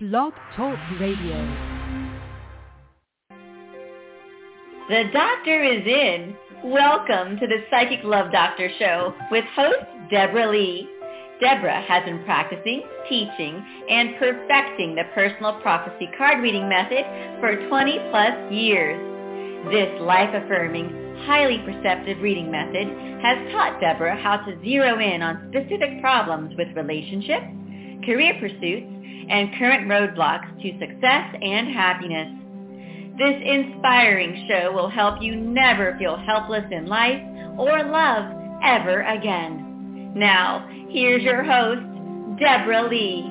Blog Talk Radio. The doctor is in. Welcome to the Psychic Love Doctor Show with host Deborah Lee. Deborah has been practicing, teaching, and perfecting the personal prophecy card reading method for 20 plus years. This life-affirming, highly perceptive reading method has taught Deborah how to zero in on specific problems with relationships, career pursuits, and current roadblocks to success and happiness. This inspiring show will help you never feel helpless in life or love ever again. Now, here's your host, Deborah Lee.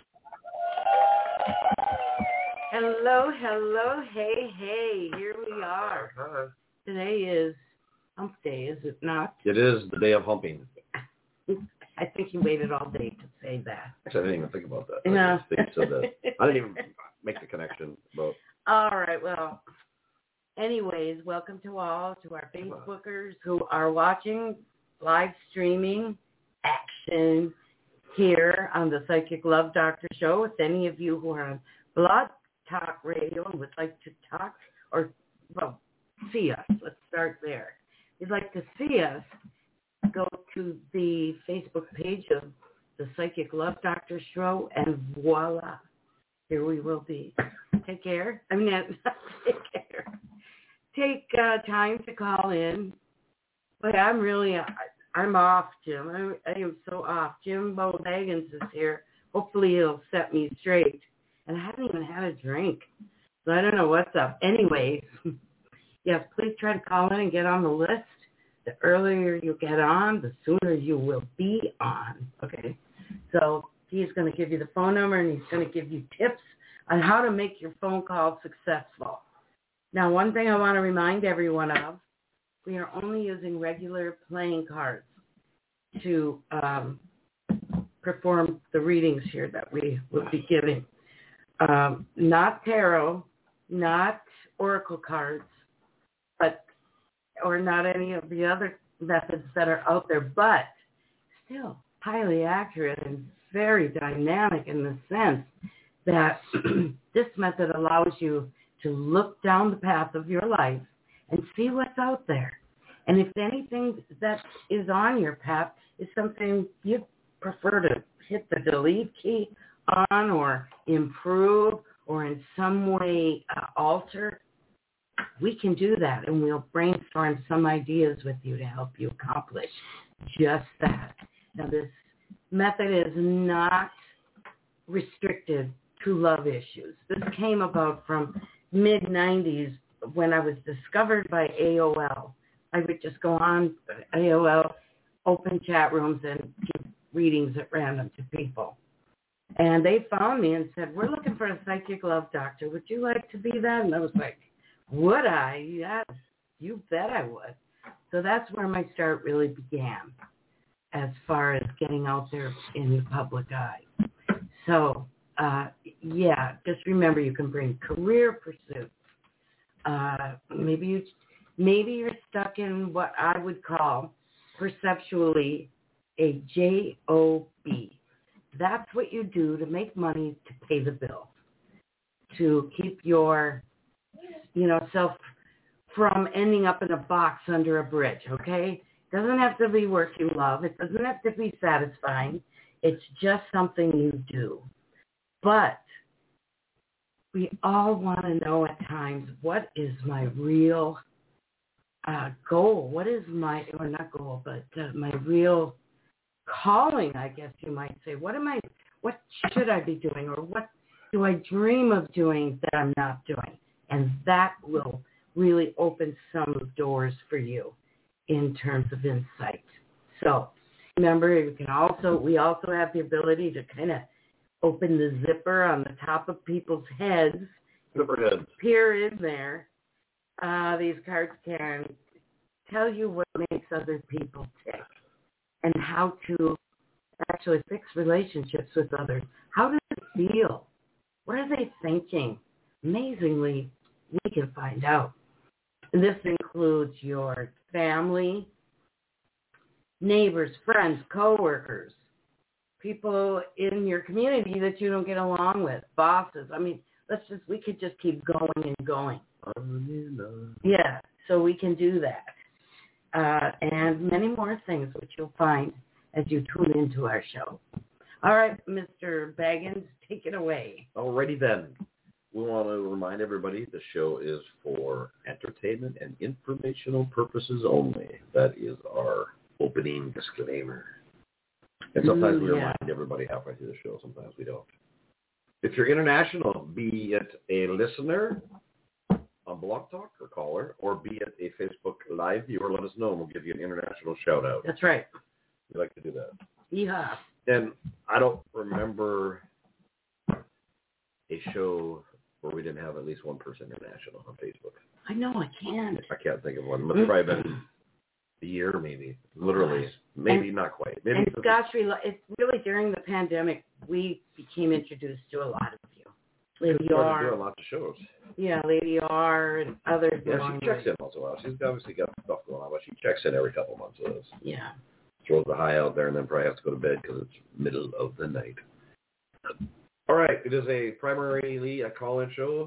Hello, hey, here we are. Today is hump day, is it not? It is the day of humping. I think you waited all day to say that. Actually, I didn't even think about that. No. I just said that. I didn't even make the connection. But all right, well, anyways, welcome to all, to our Facebookers who are watching live streaming action here on the Psychic Love Doctor Show. With any of you who are on Blog Talk Radio and would like to talk or, well, see us. Let's start there. If you'd like to see us, go to the Facebook page of the Psychic Love Doctor Show, and voila, here we will be. Take care. I mean, not take care. Take time to call in. But I'm off, Jim. I am so off. Jim Baggins is here. Hopefully he'll set me straight. And I haven't even had a drink, so I don't know what's up. Anyways, yes, please try to call in and get on the list. The earlier you get on, the sooner you will be on, okay? So he's going to give you the phone number, and he's going to give you tips on how to make your phone call successful. Now, one thing I want to remind everyone of, we are only using regular playing cards to perform the readings here that we will be giving. Not tarot, not oracle cards, or not any of the other methods that are out there, but still highly accurate and very dynamic in the sense that this method allows you to look down the path of your life and see what's out there. And if anything that is on your path is something you prefer to hit the delete key on or improve or in some way alter, we can do that, and we'll brainstorm some ideas with you to help you accomplish just that. Now, this method is not restricted to love issues. This came about from mid-90s when I was discovered by AOL. I would just go on AOL, open chat rooms, and give readings at random to people. And they found me and said, "We're looking for a psychic love doctor. Would you like to be that?" And I was like, would I? Yeah, you bet I would. So that's where my start really began as far as getting out there in the public eye. So, just remember you can bring career pursuits. Maybe you're stuck in what I would call perceptually a job. That's what you do to make money to pay the bills, to keep your self from ending up in a box under a bridge, okay? Doesn't have to be work you love. It doesn't have to be satisfying. It's just something you do. But we all want to know at times, what is my real goal? What is my real calling, I guess you might say. What should I be doing, or what do I dream of doing that I'm not doing? And that will really open some doors for you in terms of insight. So remember, we also have the ability to kind of open the zipper on the top of people's heads. Zipper heads. Peer in there. These cards can tell you what makes other people tick and how to actually fix relationships with others. How does it feel? What are they thinking? Amazingly, we can find out. And this includes your family, neighbors, friends, coworkers, people in your community that you don't get along with, bosses. I mean, we could just keep going and going. Yeah, so we can do that. And many more things which you'll find as you tune into our show. All right, Mr. Baggins, take it away. Alrighty then. We want to remind everybody the show is for entertainment and informational purposes only. That is our opening disclaimer. And sometimes we remind everybody halfway through the show. Sometimes we don't. If you're international, be it a listener on Blog Talk or caller, or be it a Facebook Live viewer, let us know and we'll give you an international shout out. That's right. We like to do that. Yeah. And I don't remember a show where we didn't have at least one person international on Facebook. I know, I can't. I can't think of one. It's probably been a year, maybe. Literally. Maybe not quite. Maybe and gosh, it's really during the pandemic, we became introduced to a lot of you. Lady R. doing lots of shows. Yeah, Lady R and others. Yeah, she checks in once in a while. She's obviously got stuff going on, but she checks in every couple of months with us. Yeah. Throws the high out there and then probably has to go to bed because it's middle of the night. All right, it is a primarily a call-in show,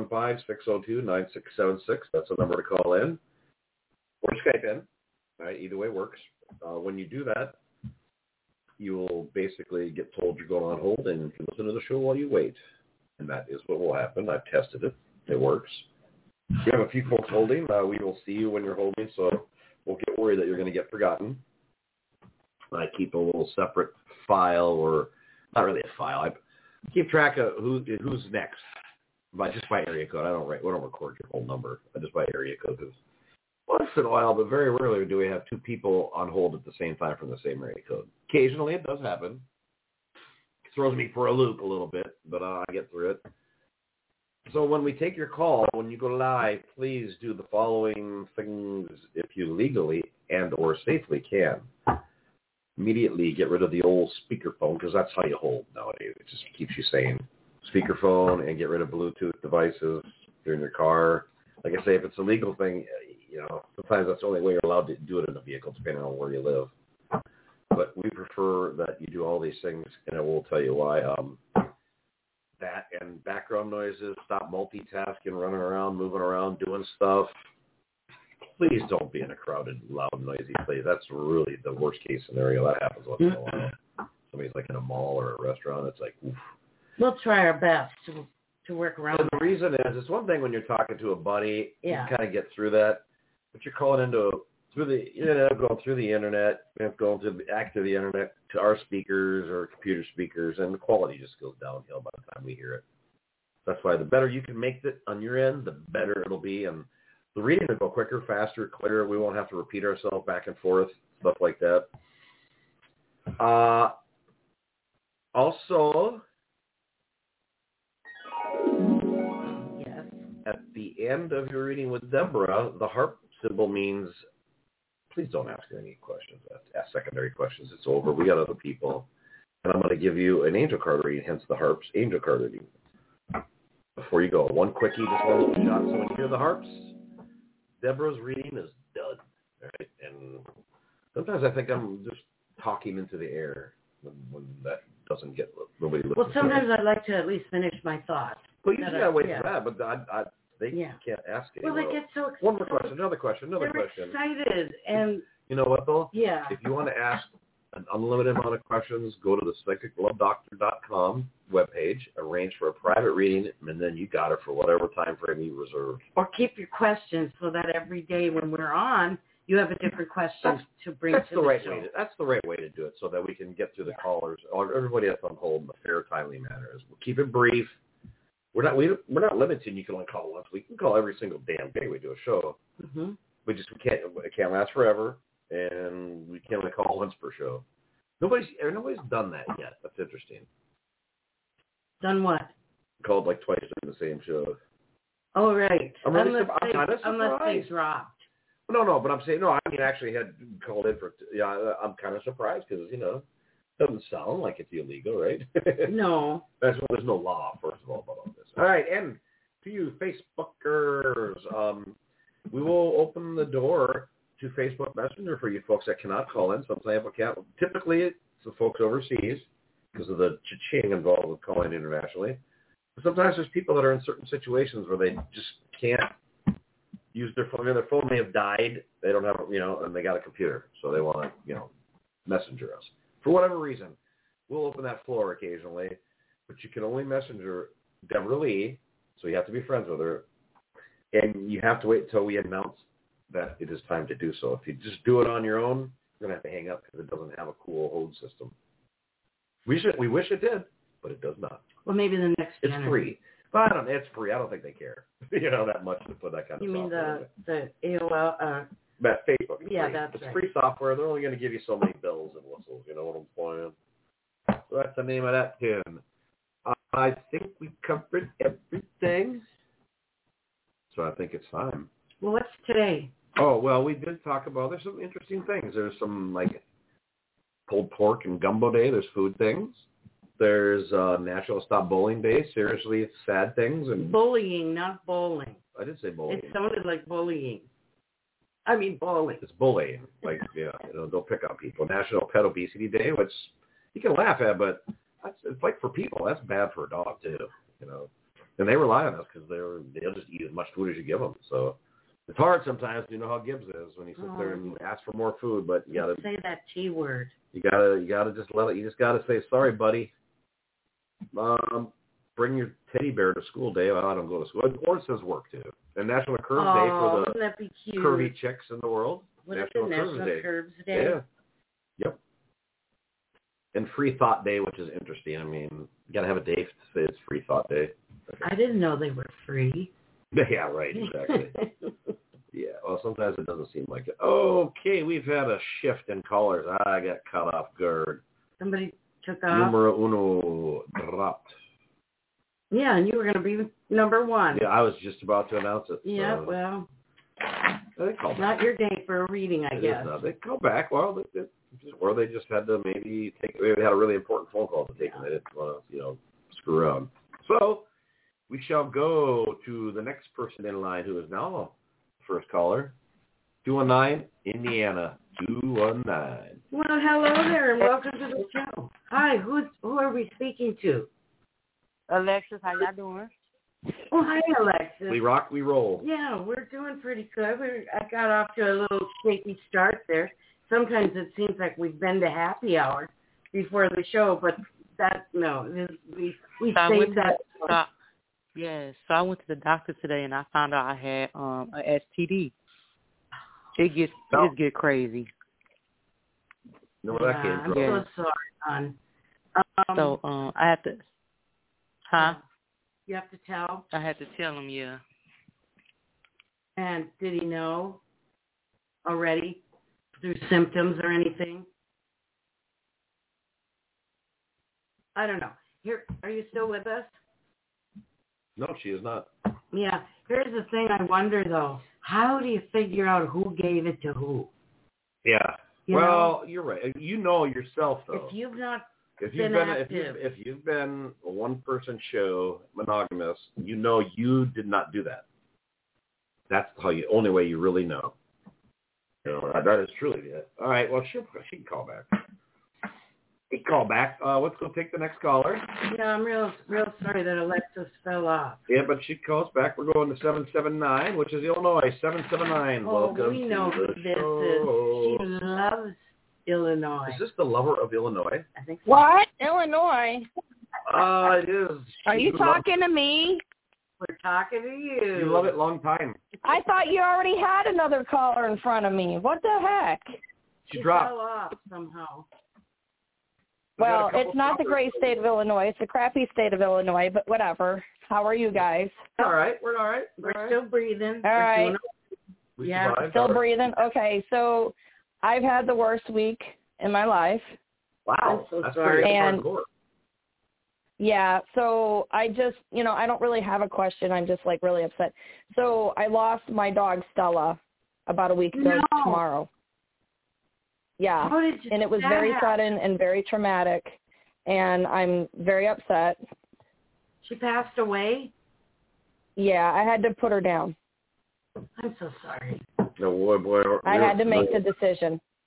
515-602-9676. That's the number to call in. Or Skype in. All right, either way works. When you do that, you will basically get told you're going on hold and you can listen to the show while you wait. And that is what will happen. I've tested it. It works. We have a few folks holding. We will see you when you're holding, so we'll get worried that you're going to get forgotten. I keep a little separate file, or not really a file. I keep track of who's next, just by area code. We don't record your whole number. I just by area code. Because once in a while, but very rarely do we have two people on hold at the same time from the same area code. Occasionally, it does happen. It throws me for a loop a little bit, but I get through it. So when we take your call, when you go live, please do the following things if you legally and or safely can. Immediately get rid of the old speakerphone, because that's how you hold nowadays. It just keeps you sane. Speakerphone, and get rid of Bluetooth devices. If you're in your car. Like I say, if it's a legal thing, sometimes that's the only way you're allowed to do it in a vehicle, depending on where you live. But we prefer that you do all these things, and I will tell you why. That and background noises, stop multitasking, running around, moving around, doing stuff. Please don't be in a crowded, loud, noisy place. That's really the worst case scenario. That happens once in a while. Somebody's like in a mall or a restaurant. It's like, oof. We'll try our best to work around. And the reason is, it's one thing when you're talking to a buddy, you kind of get through that. But you're calling through the internet, going through the internet, going to back to the internet, to our speakers or computer speakers, and the quality just goes downhill by the time we hear it. That's why the better you can make it on your end, the better it'll be. And the reading will go quicker, faster, clearer. We won't have to repeat ourselves back and forth, stuff like that. Also, yes, at the end of your reading with Deborah, the harp symbol means please don't ask her any questions. Ask secondary questions. It's over. We got other people. And I'm going to give you an angel card reading, hence the harps angel card reading. Before you go, one quickie, just one little shot. So when you hear the harps, Deborah's reading is done. All right? And sometimes I think I'm just talking into the air when that doesn't get nobody listens. Well, sometimes I'd like to at least finish my thoughts. Well, you just got to wait for that, but they can't ask it. Well, they get so excited. One more question, another question. They're excited. And you know what, though? Yeah. If you want to ask an unlimited amount of questions, go to the psychiclovedoctor.com webpage, arrange for a private reading, and then you got it for whatever time frame you reserved. Or keep your questions so that every day when we're on, you have a different question to bring to the show. That's the right way to do it, so that we can get through the callers, or everybody that's on hold in a fair, timely manner. We'll keep it brief. We're not limiting. You can only call once. We can call every single damn day we do a show. Mm-hmm. It can't last forever, and we can only call once per show. Nobody's done that yet. That's interesting. Done what? Called like twice in the same show. Oh, right. I'm unless they dropped. No, but I'm saying, no, I mean, actually had called in for, I'm kind of surprised because, it doesn't sound like it's illegal, right? No. There's no law, first of all, about all this. All right, and to you Facebookers, we will open the door to Facebook Messenger for you folks that cannot call in. Some people can't. Typically, it's the folks overseas. because of the cha-ching involved with calling internationally. But sometimes there's people that are in certain situations where they just can't use their phone. I mean, their phone may have died. They don't have, and they got a computer, so they want to, messenger us. For whatever reason, we'll open that floor occasionally, but you can only messenger Deborah Lee, so you have to be friends with her, and you have to wait until we announce that it is time to do so. If you just do it on your own, you're going to have to hang up because it doesn't have a cool hold system. We wish it did, but it does not. Well, maybe the next It's generation. free. But it's free. I don't think they care, that much to put that kind of You mean software. the AOL? That Facebook. Yeah, free. that's it's right. free software. They're only going to give you so many bells and whistles. You know what I'm saying? So that's the name of that tune. I think we covered everything. So I think it's time. Well, what's today? Oh, well, we did talk about, there's some interesting things. There's some, pulled pork and gumbo day. There's food things. There's National Stop Bowling Day. Seriously, sad things. And Bullying, not bowling. I did say bowling. It sounded like bullying. I mean bowling. It's bullying. Don't pick on people. National Pet Obesity Day, which you can laugh at, but it's like for people, that's bad for a dog too. And they rely on us because they'll just eat as much food as you give them. So it's hard sometimes. You know how Gibbs is when he sits there and asks for more food, but you gotta say that T word. You gotta just let it. You just gotta say sorry, buddy. Bring your teddy bear to school day. Well, I don't go to school. Or it says work too. And National Curve Day for wouldn't that be the cute? curvy chicks in the world. What is it, National Curves Day? Yeah. Yep. And Free Thought Day, which is interesting. I mean, you gotta have a day to say it's Free Thought Day. Okay. I didn't know they were free. Yeah, right, exactly. Yeah, well, sometimes it doesn't seem like it. Okay, we've had a shift in callers. I got caught off guard. Somebody took off. Numero uno dropped. Yeah, and you were going to be number one. Yeah, I was just about to announce it. Yeah, so. well, They call not back. your day for a reading, I guess. They call back. Well, or they just had to maybe they had a really important phone call to take, and they didn't want to, screw around. So we shall go to the next person in line, who is now first caller, 219, Indiana, 219. Well, hello there, and welcome to the show. Hi, who are we speaking to? Alexis, how y'all doing? Oh, hi, Alexis. We rock, we roll. Yeah, we're doing pretty good. I got off to a little shaky start there. Sometimes it seems like we've been to happy hour before the show, but we saved that. Yes, so I went to the doctor today, and I found out I had a STD. It gets crazy. No, that came I'm from. so sorry, hon. So I have to. Huh? You have to tell. I had to tell him, yeah. And did he know already through symptoms or anything? I don't know. Here, are you still with us? No, she is not. Yeah. Here's the thing I wonder, though. How do you figure out who gave it to who? Yeah. You well, know? You're right. You know yourself, though. If you've not If you've been a one-person show, monogamous, you did not do that. That's only way you really know. That is truly it. All right, well, she can call back. He can call back. Let's go take the next caller. Yeah, I'm real sorry that Alexis fell off. Yeah, but she calls back. We're going to 779, which is Illinois. 779. Oh, Welcome we know to who the this show. is. She loves Illinois. Is this the lover of Illinois? I think so. What? Illinois? It is. Are you talking to me? We're talking to you. You love it long time. I thought you already had another caller in front of me. What the heck? She dropped. fell off somehow. Well, it's not the great state of Illinois. It's the crappy state of Illinois, but whatever. How are you guys? All right. We're all right. We're still breathing. All right. We Yeah, survived. Still All right. breathing? Okay, so I've had the worst week in my life. Wow. I'm so That's sorry. pretty And hardcore. yeah, so I just, I don't really have a question. I'm just really upset. So I lost my dog Stella about a week ago tomorrow. Yeah, How did you and it was do very that? sudden and very traumatic, and I'm very upset. She passed away? Yeah, I had to put her down. I'm so sorry. No, boy. I had to make the decision.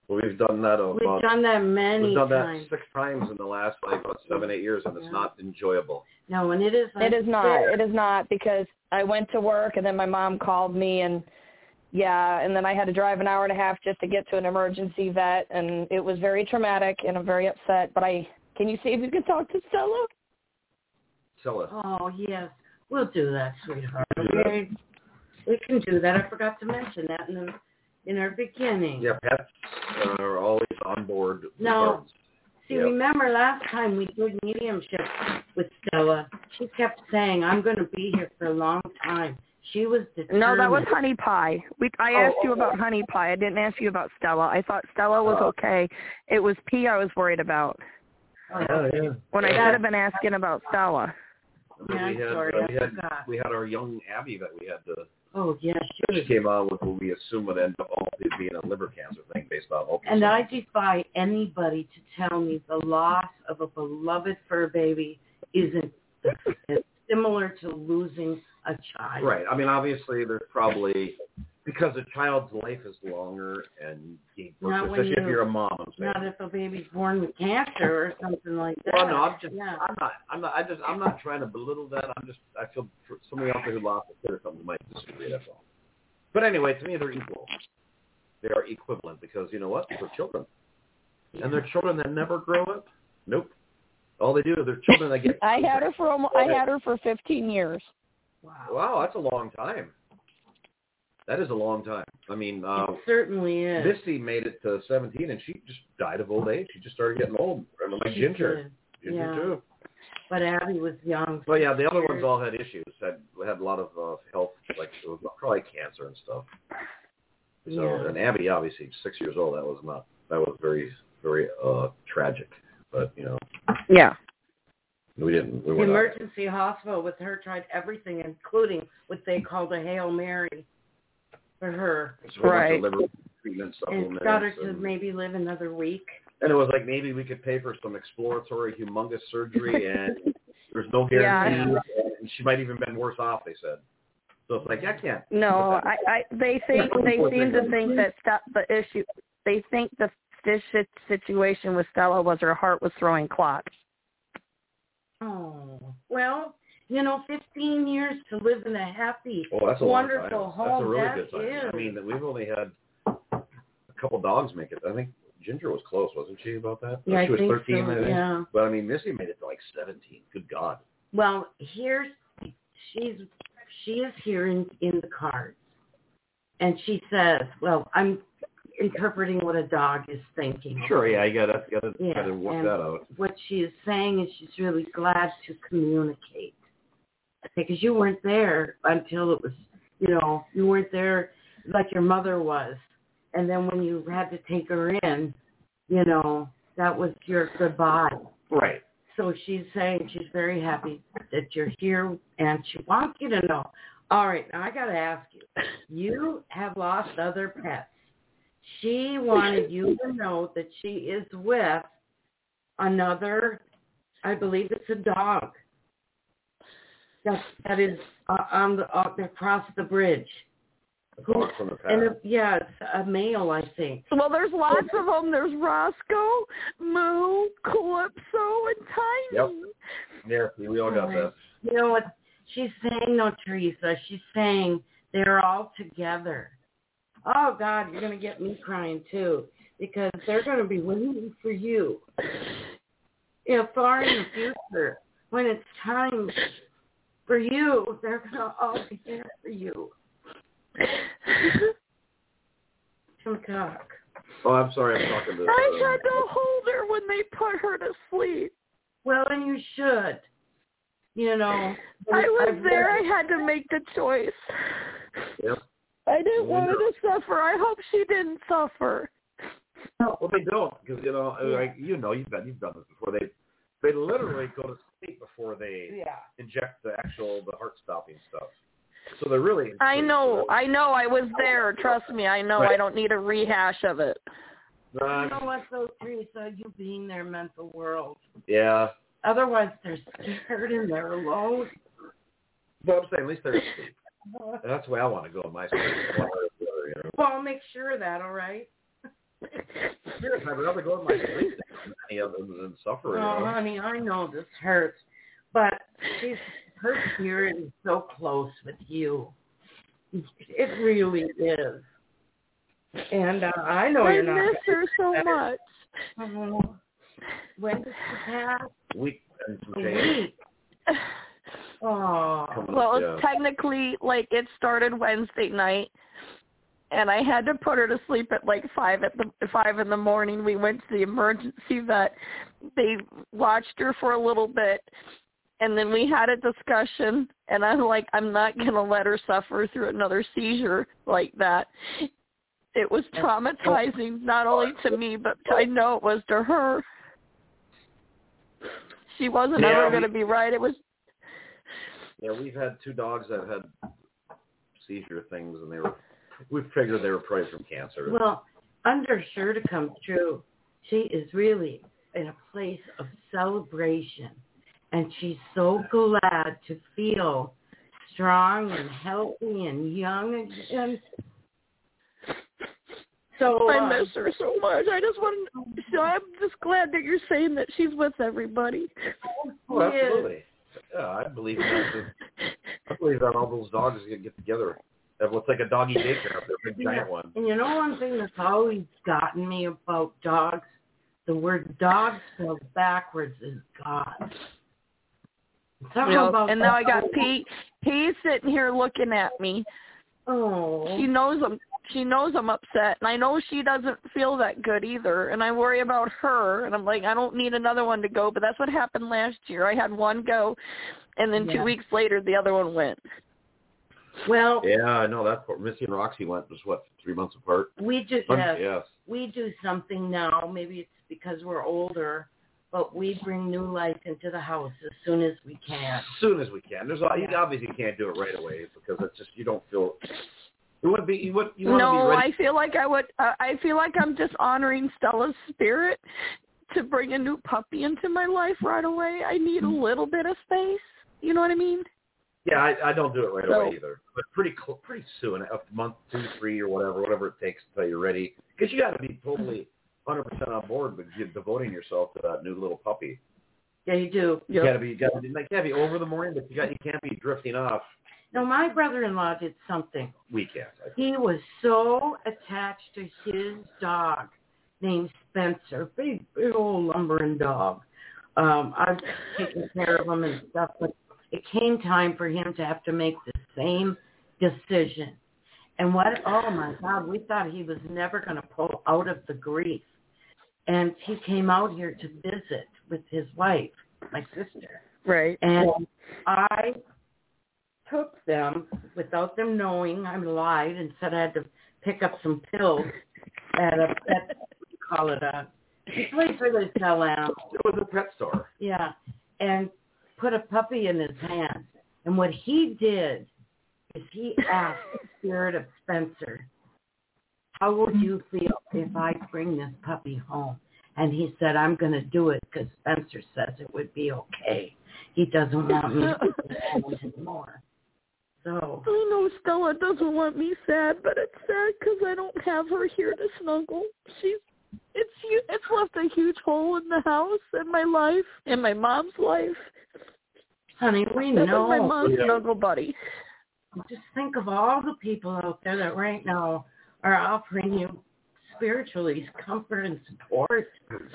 Well, we've done that We've done that many We've done times. that 6 times in the last, about 7-8 years, and it's not enjoyable. No, and it is. It is not. It is not, because I went to work, and then my mom called me, and and then I had to drive an hour and a half just to get to an emergency vet, and it was very traumatic, and I'm very upset. But can you see if you can talk to Stella? Stella. Oh, yes. We'll do that, sweetheart. Okay? We can do that. I forgot to mention that in our beginning. Yeah, pets are always on board. No. See, remember last time we did mediumship with Stella, she kept saying, I'm going to be here for a long time. She was determined. No, that was Honey Pie. I asked you about Honey Pie. I didn't ask you about Stella. I thought Stella was okay. It was P I was worried about. Oh, yeah. When I should have been asking about Stella. Yeah, we had our young Abby that we had to. Oh, yeah, she came on with what we assume would end up being a liver cancer thing based on ultrasound. And I defy anybody to tell me the loss of a beloved fur baby isn't similar to losing a child. Right. I mean, obviously, there's probably, because a child's life is longer, and especially if you're a mom. I'm saying. Not if a baby's born with cancer or something like that. Well, no, I'm not trying to belittle that. I feel for somebody out there who lost a kid or something might disagree. That's all. But anyway, to me, they're equal. They are equivalent because you know what? They're children, and they're children that never grow up. Nope. All they do is they're children that get. I had her for 15 years. Wow, that's a long time. That is a long time. I mean, it certainly is. Missy made it to 17, and she just died of old age. She just started getting old. I mean, like Ginger. Ginger too. But Abby was young. Well, yeah, the other ones all had issues. Had a lot of health, like it was probably cancer and stuff. So, and Abby, obviously, 6 years old. That was very, very tragic. But you know. Yeah. We didn't. The emergency hospital with her tried everything, including what they called a Hail Mary for her. Right. Liver treatment supplements. And got her to maybe live another week. And it was like maybe we could pay for some exploratory, humongous surgery, and there's no guarantee. Yeah. And she might even been worse off. They said. So it's like I can't. No, they seem to think that the issue. They think the situation with Stella was her heart was throwing clots. Oh, well, 15 years to live in a happy, that's a wonderful home. That's a really good time. I mean, we've only had a couple dogs make it. I think Ginger was close, wasn't she, about that? Yeah, she was 13, so, I think. Yeah. But, I mean, Missy made it to like 17. Good God. Well, she is here in the cards. And she says, well, I'm interpreting what a dog is thinking. Sure, yeah, you gotta work that out. What she is saying is she's really glad to communicate. Because you weren't there until it was, you weren't there like your mother was. And then when you had to take her in, that was your goodbye. Right. So she's saying she's very happy that you're here, and she wants you to know. All right, now I got to ask you. You have lost other pets. She wanted you to know that she is with another, I believe it's a dog. That is across the bridge. From the past. It's a male, I think. Well, there's lots of them. There's Roscoe, Moo, Calypso, and Tiny. Yep. Yeah, we all got that. You know what she's saying, though, Teresa? She's saying they're all together. Oh, God, you're going to get me crying, too, because they're going to be waiting for you. Far in the future, when it's time for you, they're going to all be there for you. Talk. Oh, I'm sorry. I'm talking to. I had to hold her when they put her to sleep. Well, and you should. I was there. I had to make the choice. Yep. I didn't want her to suffer. I hope she didn't suffer. No, well, they don't, because you've done this before. They literally go to sleep before they inject the heart-stopping stuff. So they're really. I know. I was there. Trust me. I know. Right. I don't need a rehash of it. You know what, though, Teresa? You being their mental world. Yeah. Otherwise, they're scared and they're alone. But I'm saying at least they're asleep. That's the way I want to go in my sleep. Well, I'll make sure of that, all right? I'd rather go to my sleep than any of them than suffer. Oh, honey, I know this hurts, but her spirit is so close with you. It really is. And I know I you're not. miss her so much. Oh, when did she pass? Week and some A change. week. Oh. Well, Yeah. technically, like, it started Wednesday night, and I had to put her to sleep at like 5 in the morning. We went to the emergency vet. They watched her for a little bit, and then we had a discussion, and I'm like, I'm not going to let her suffer through another seizure like that. It was traumatizing, not only to me, but I know it was to her. She wasn't ever going to be right. It was. Yeah, we've had 2 dogs that had seizure things, and we figured they were probably from cancer. Well, under sure to come true, she is really in a place of celebration, and she's so glad to feel strong and healthy and young and so. I miss her so much. I just want to. I'm just glad that you're saying that she's with everybody. Oh, absolutely. Yeah, I believe that. I believe that all those dogs get together. That looks like a doggy daycare up there, a big giant one. And you know one thing that's always gotten me about dogs? The word dog spelled backwards is God. And now I got Pete. He's sitting here looking at me. Oh. She knows I'm upset, and I know she doesn't feel that good either, and I worry about her, and I'm like, I don't need another one to go, but that's what happened last year. I had one go, and then 2 weeks later, the other one went. Well, yeah, I know that. Missy and Roxy went, was what, 3 months apart? We just Yes. We do something now. Maybe it's because we're older, but we bring new life into the house as soon as we can. As soon as we can. You obviously can't do it right away because it's just you don't feel. You want to be. You want to be ready. I feel like I would. I feel like I'm just honoring Stella's spirit to bring a new puppy into my life right away. I need a little bit of space. You know what I mean? Yeah, I don't do it right away either. But pretty soon, a month, 2, 3, or whatever it takes until you're ready. Because you got to be totally 100% on board with devoting yourself to that new little puppy. Yeah, you do. You got to be over the morning, but you can't be drifting off. No, my brother-in-law did something. We can't. He was so attached to his dog named Spencer, big old lumbering dog. I've taken care of him and stuff, but it came time for him to have to make the same decision. And oh my God, we thought he was never going to pull out of the grief. And he came out here to visit with his wife, my sister. Right. And I took them without them knowing. I lied and said I had to pick up some pills at a pet, a place where they sell animals. It was a pet store. Yeah. And put a puppy in his hands. And what he did is he asked the spirit of Spencer, how would you feel if I bring this puppy home? And he said, I'm going to do it because Spencer says it would be okay. He doesn't want me to do it anymore. So I know Stella doesn't want me sad, but it's sad because I don't have her here to snuggle. It's left a huge hole in the house and my life and my mom's life. Honey, we That know. was my mom's snuggle buddy. Just think of all the people out there that right now are offering you spiritually comfort and support.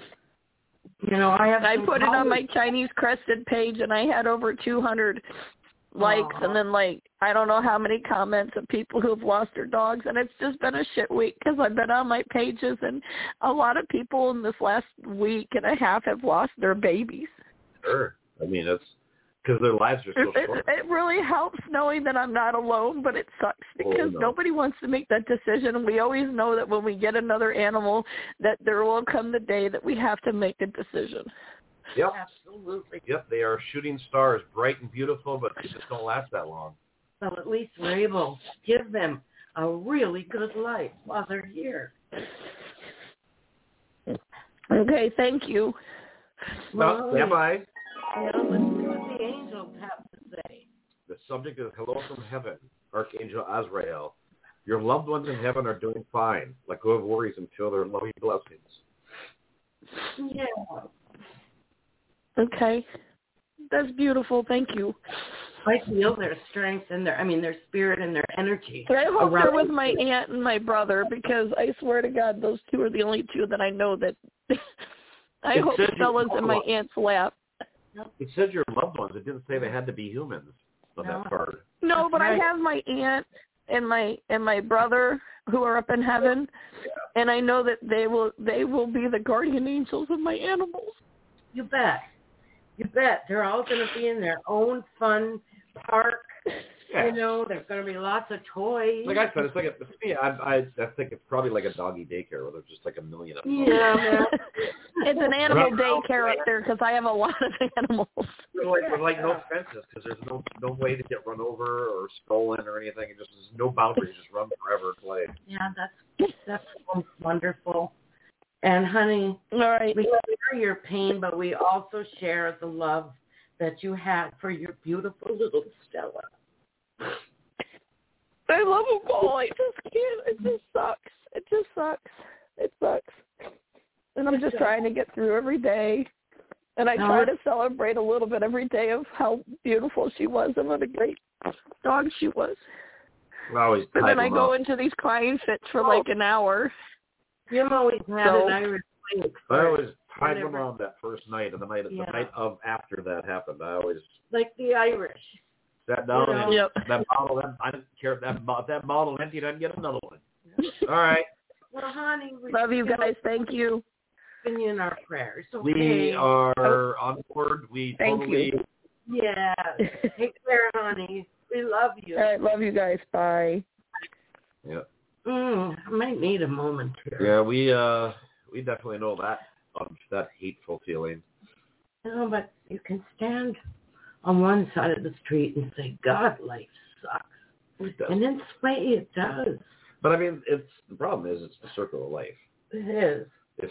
You know, I put it on my Chinese crested page, and I had over 200 likes, and then I don't know how many comments of people who've lost their dogs, and it's just been a shit week because I've been on my pages, and a lot of people in this last week and a half have lost their babies. Sure. I mean, it's because their lives are so short. It really helps knowing that I'm not alone, but it sucks because nobody wants to make that decision, and we always know that when we get another animal that there will come the day that we have to make a decision. Yep. Absolutely. Yep, they are shooting stars, bright and beautiful, but they just don't last that long. So at least we're able to give them a really good life while they're here. Okay, thank you. Well, stand by. Let's see what the angels have to say. The subject is Hello from Heaven, Archangel Azrael. Your loved ones in heaven are doing fine. Let go of worries and feel their loving blessings. Yeah. Okay. That's beautiful. Thank you. I feel their strength and their spirit and their energy. I hope they're with my aunt and my brother, because I swear to God, those two are the only two that I know that I hope Stella's in my aunt's lap. It said your loved ones. It didn't say they had to be humans on that card. No, but I have my aunt and my brother who are up in heaven, and I know that they will be the guardian angels of my animals. You bet. You bet. They're all going to be in their own fun park. Yeah. You know, there's going to be lots of toys. Like I said, it's like I think it's probably like a doggy daycare where there's just like a million of them. Yeah, man. It's an animal daycare up there because I have a lot of animals. With like no fences, because there's no way to get run over or stolen or anything. It just there's no boundaries. Just run forever and play. Yeah, that's wonderful. And honey, all right, we share your pain, but we also share the love that you had for your beautiful little Stella. I love them all. I just can't. It just sucks. It sucks. And I'm just trying to get through every day. And I try to celebrate a little bit every day of how beautiful she was and what a great dog she was. And then I go into these crying fits for like an hour. You've always had an Irish link. I always tied them on that first night, and the night of after that happened. I always like the Irish. Sat down and that bottle. I didn't care if that bottle emptied. I'd get another one. All right. Well, honey, we love you guys. Thank you. Been in our prayers. Okay. We are on board. Thank you. Yeah. Take care, honey. We love you. All right. Love you guys. Bye. Yeah. I might need a moment here. Yeah, we definitely know that hateful feeling. No, but you can stand on one side of the street and say, God, life sucks. And in this way, it does. But I mean, the problem is it's the circle of life. It is. If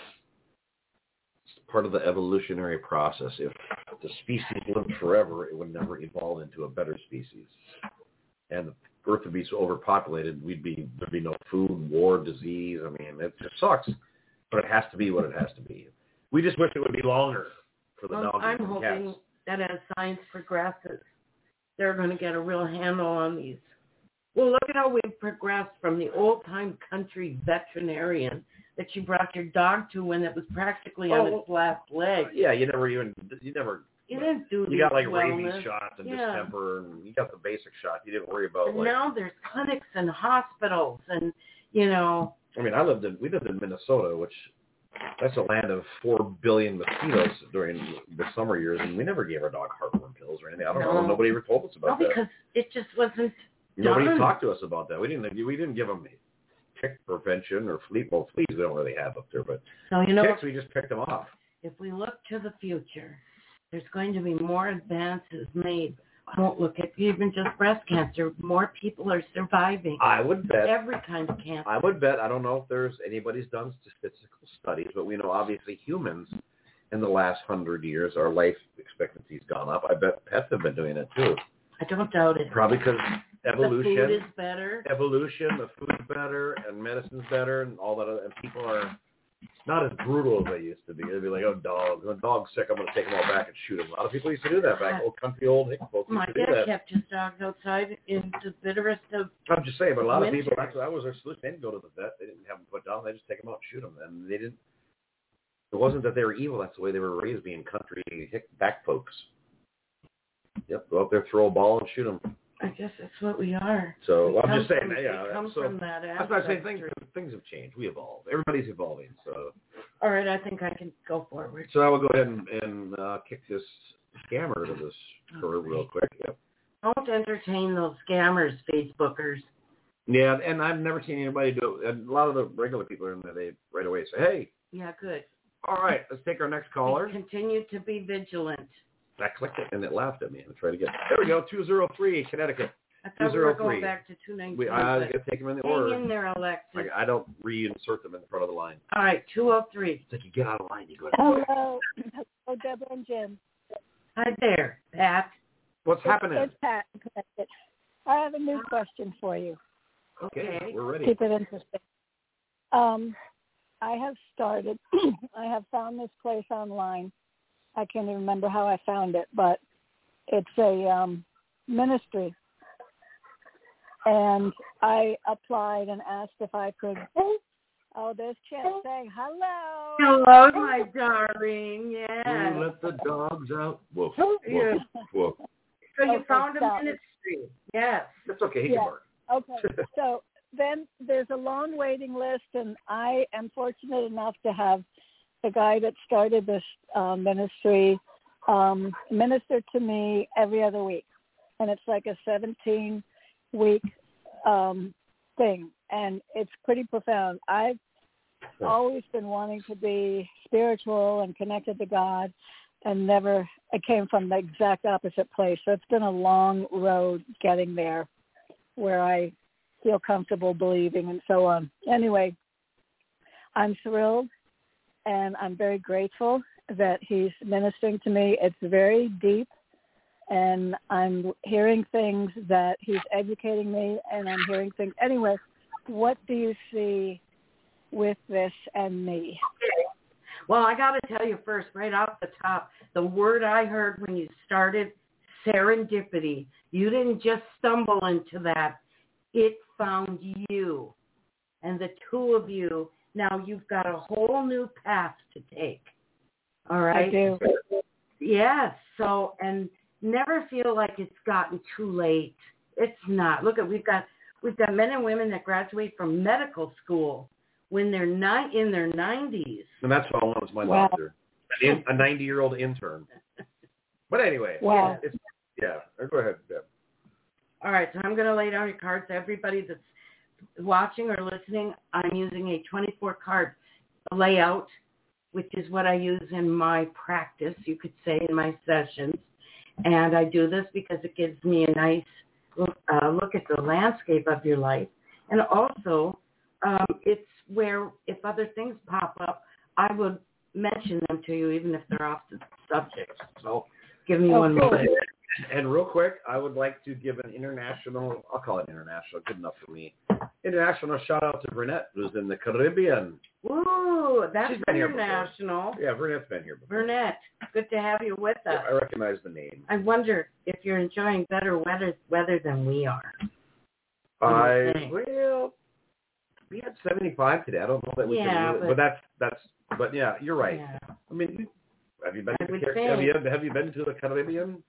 it's part of the evolutionary process, if the species lived forever, it would never evolve into a better species. And the Earth would be so overpopulated, there'd be no food, war, disease. I mean, it just sucks. But it has to be what it has to be. We just wish it would be longer for the dogs and cats. I'm hoping that as science progresses, they're going to get a real handle on these. Well, look at how we've progressed from the old-time country veterinarian that you brought your dog to when it was practically on its last leg. Yeah, you didn't do. You got like rabies shots and distemper, and you got the basic shot. You didn't worry about. And now there's clinics and hospitals, and you know. I mean, we lived in Minnesota, which that's a land of 4 billion mosquitoes during the summer years, and we never gave our dog heartworm pills or anything. I don't know. Nobody ever told us about that. No, because it just wasn't. Nobody talked to us about that. We didn't give them tick prevention or fleas. Well, fleas we don't really have up there, but ticks we just picked them off. If we look to the future, there's going to be more advances made. Don't look at even just breast cancer. More people are surviving. I would bet. Every kind of cancer. I would bet. I don't know if anybody's done statistical studies, but we know obviously humans in the last 100 years, our life expectancy's gone up. I bet pets have been doing it too. I don't doubt it. Probably because evolution. The food is better. Evolution, the food's better, and medicine's better, and all that. And people are not as brutal as they used to be. They'd be like, oh, when a dog's sick, I'm going to take them all back and shoot them. A lot of people used to do that back. Old hick folks used to do that. My dad kept his dogs outside in the bitterest of I'm just saying, but a lot winter. of people, that was their solution. They didn't go to the vet. They didn't have them put down. They just take them out and shoot them. And they didn't. It wasn't that they were evil. That's the way they were raised, being country hick back folks. Yep, go out there, throw a ball, and shoot them. I guess that's what we are. So I'm just saying, from that that's why I say things have changed. We evolve. Everybody's evolving. So. All right, I think I can go forward. So I will go ahead and kick this scammer to this curve real quick. Yep. Don't entertain those scammers, Facebookers. Yeah, and I've never seen anybody do it. And a lot of the regular people are in there. They right away say, "Hey." Yeah, good. All right, let's take our next caller. Continue to be vigilant. I clicked it, and it laughed at me. I'm try to get. There we go. 203, Connecticut. I thought we were going back to 219. I got to take them in the order. Hang in there, Alexis. I don't reinsert them in front of the line. All right, 203. It's like you get out of line, you go. Hello, Deborah and Jim. Hi there, Pat. What's happening? It's Pat. I have a new question for you. Okay, we're ready. Keep it interesting. I have started, I have found this place online. I can't even remember how I found it, but it's a ministry. And I applied and asked if I could. Oh, there's Chet saying hello. Hello, my darling. Yeah. Ooh, let the dogs out. Woof, Yeah. woof. So you Okay, found a stop. ministry. Yes. That's okay. He can bark. Okay, so then there's a long waiting list, and I am fortunate enough to have the guy that started this ministry minister to me every other week. And it's like a 17-week thing, and it's pretty profound. I've always been wanting to be spiritual and connected to God, and I came from the exact opposite place. So it's been a long road getting there where I feel comfortable believing and so on. Anyway, I'm thrilled, and I'm very grateful that he's ministering to me. It's very deep, and I'm hearing things that he's educating me, and I'm hearing things. Anyway, what do you see with this and me? Okay. Well, I got to tell you first, right off the top, the word I heard when you started, serendipity. You didn't just stumble into that. It found you. And the two of you, now you've got a whole new path to take. All right? I do. Yes. So, and never feel like it's gotten too late. It's not. Look at we've got men and women that graduate from medical school when they're in their 90s. And that's all known as my Wow. doctor, a 90-year-old intern. But anyway, Wow. Go ahead, Deb. All right, so I'm going to lay down your cards. Everybody that's watching or listening, I'm using a 24-card layout, which is what I use in my practice, you could say, in my sessions. And I do this because it gives me a nice look at the landscape of your life. And also, it's where if other things pop up, I would mention them to you, even if they're off the subject. So give me one cool. minute. And real quick, I would like to give an international, I'll call it international, good enough for me, international shout out to Burnett, who's in the Caribbean. Ooh, that's She's been here before. international. Yeah, Burnett's been here before. Burnett, good to have you with us. Yeah, I recognize the name. I wonder if you're enjoying better weather than we are. Well, we had 75 today. I don't know that we can really, but yeah, you're right. Yeah. I mean, have you been I to would the say. have you been to the Caribbean?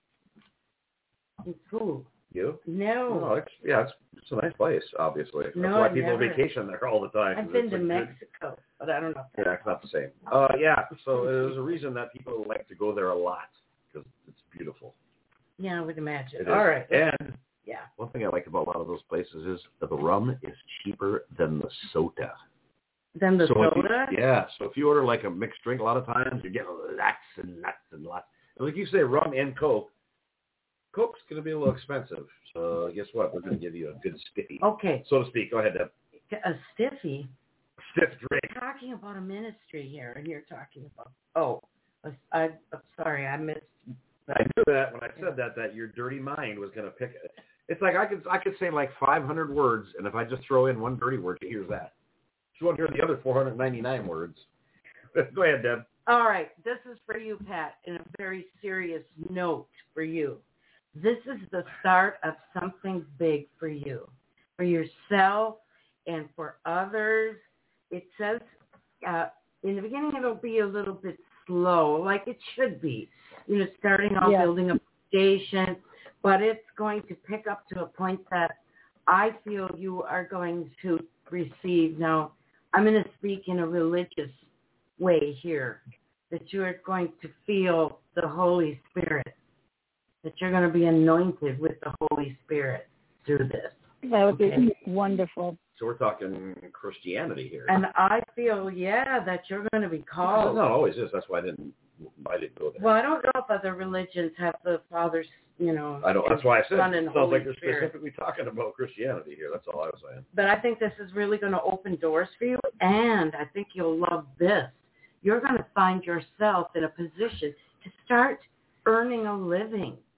Who? You? No. No, it's a nice place, obviously. That's No, why I've people never. vacation there all the time. I've been to Mexico, but I don't know. Yeah, it's not the same. So there's a reason that people like to go there a lot, because it's beautiful. Yeah, I would imagine. It All is. right. And Yeah. one thing I like about a lot of those places is that the rum is cheaper than the soda. Then the soda? So if you order like a mixed drink, a lot of times you get lots and lots and lots. And like you say, rum and Coke. Coke's going to be a little expensive. So guess what? We're going to give you a good stiffy. Okay. So to speak. Go ahead, Deb. A stiffy? Stiff drink. We're talking about a ministry here, and you're talking about, I'm sorry, I missed. I knew that when I said that your dirty mind was going to pick it. It's like I could say like 500 words, and if I just throw in one dirty word, it hears that. If you want to hear the other 499 words, go ahead, Deb. All right, this is for you, Pat, in a very serious note for you. This is the start of something big for you, for yourself and for others. It says in the beginning it'll be a little bit slow, like it should be, starting off building a foundation, but it's going to pick up to a point that I feel you are going to receive. Now, I'm going to speak in a religious way here, that you are going to feel the Holy Spirit, that you're going to be anointed with the Holy Spirit through this. That would be wonderful. So we're talking Christianity here. And I feel, that you're going to be called. No, it always is. That's why I didn't go there. Well, I don't know if other religions have the Father's, I don't. That's why I said Son it and sounds Holy like they're Spirit. specifically talking about Christianity here. That's all I was saying. But I think this is really going to open doors for you, and I think you'll love this. You're going to find yourself in a position to start earning a living.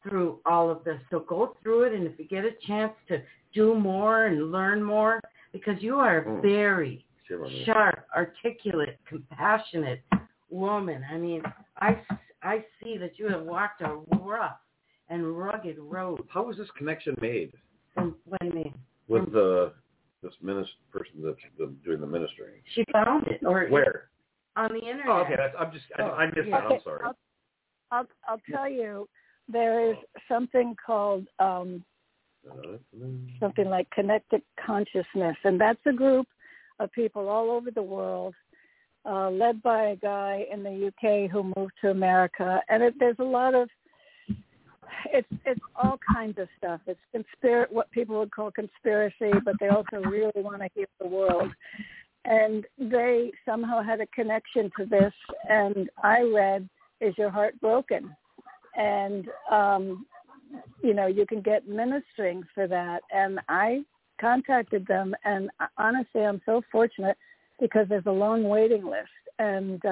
through all of this. So go through it, and if you get a chance to do more and learn more, because you are a very sharp, articulate, compassionate woman. I mean, I see that you have walked a rough and rugged road. How was this connection made? What do you mean? With this person that's doing the ministry. She found it, or where? On the internet. Oh, okay. I missed that. I'm sorry. I'll tell you, there is something called something like Connected Consciousness, and that's a group of people all over the world, led by a guy in the UK who moved to America. And there's a lot of, it's all kinds of stuff. It's what people would call conspiracy, but they also really want to heal the world. And they somehow had a connection to this, and I read, "Is Your Heart Broken?" And, you can get ministering for that. And I contacted them, and honestly, I'm so fortunate because there's a long waiting list. And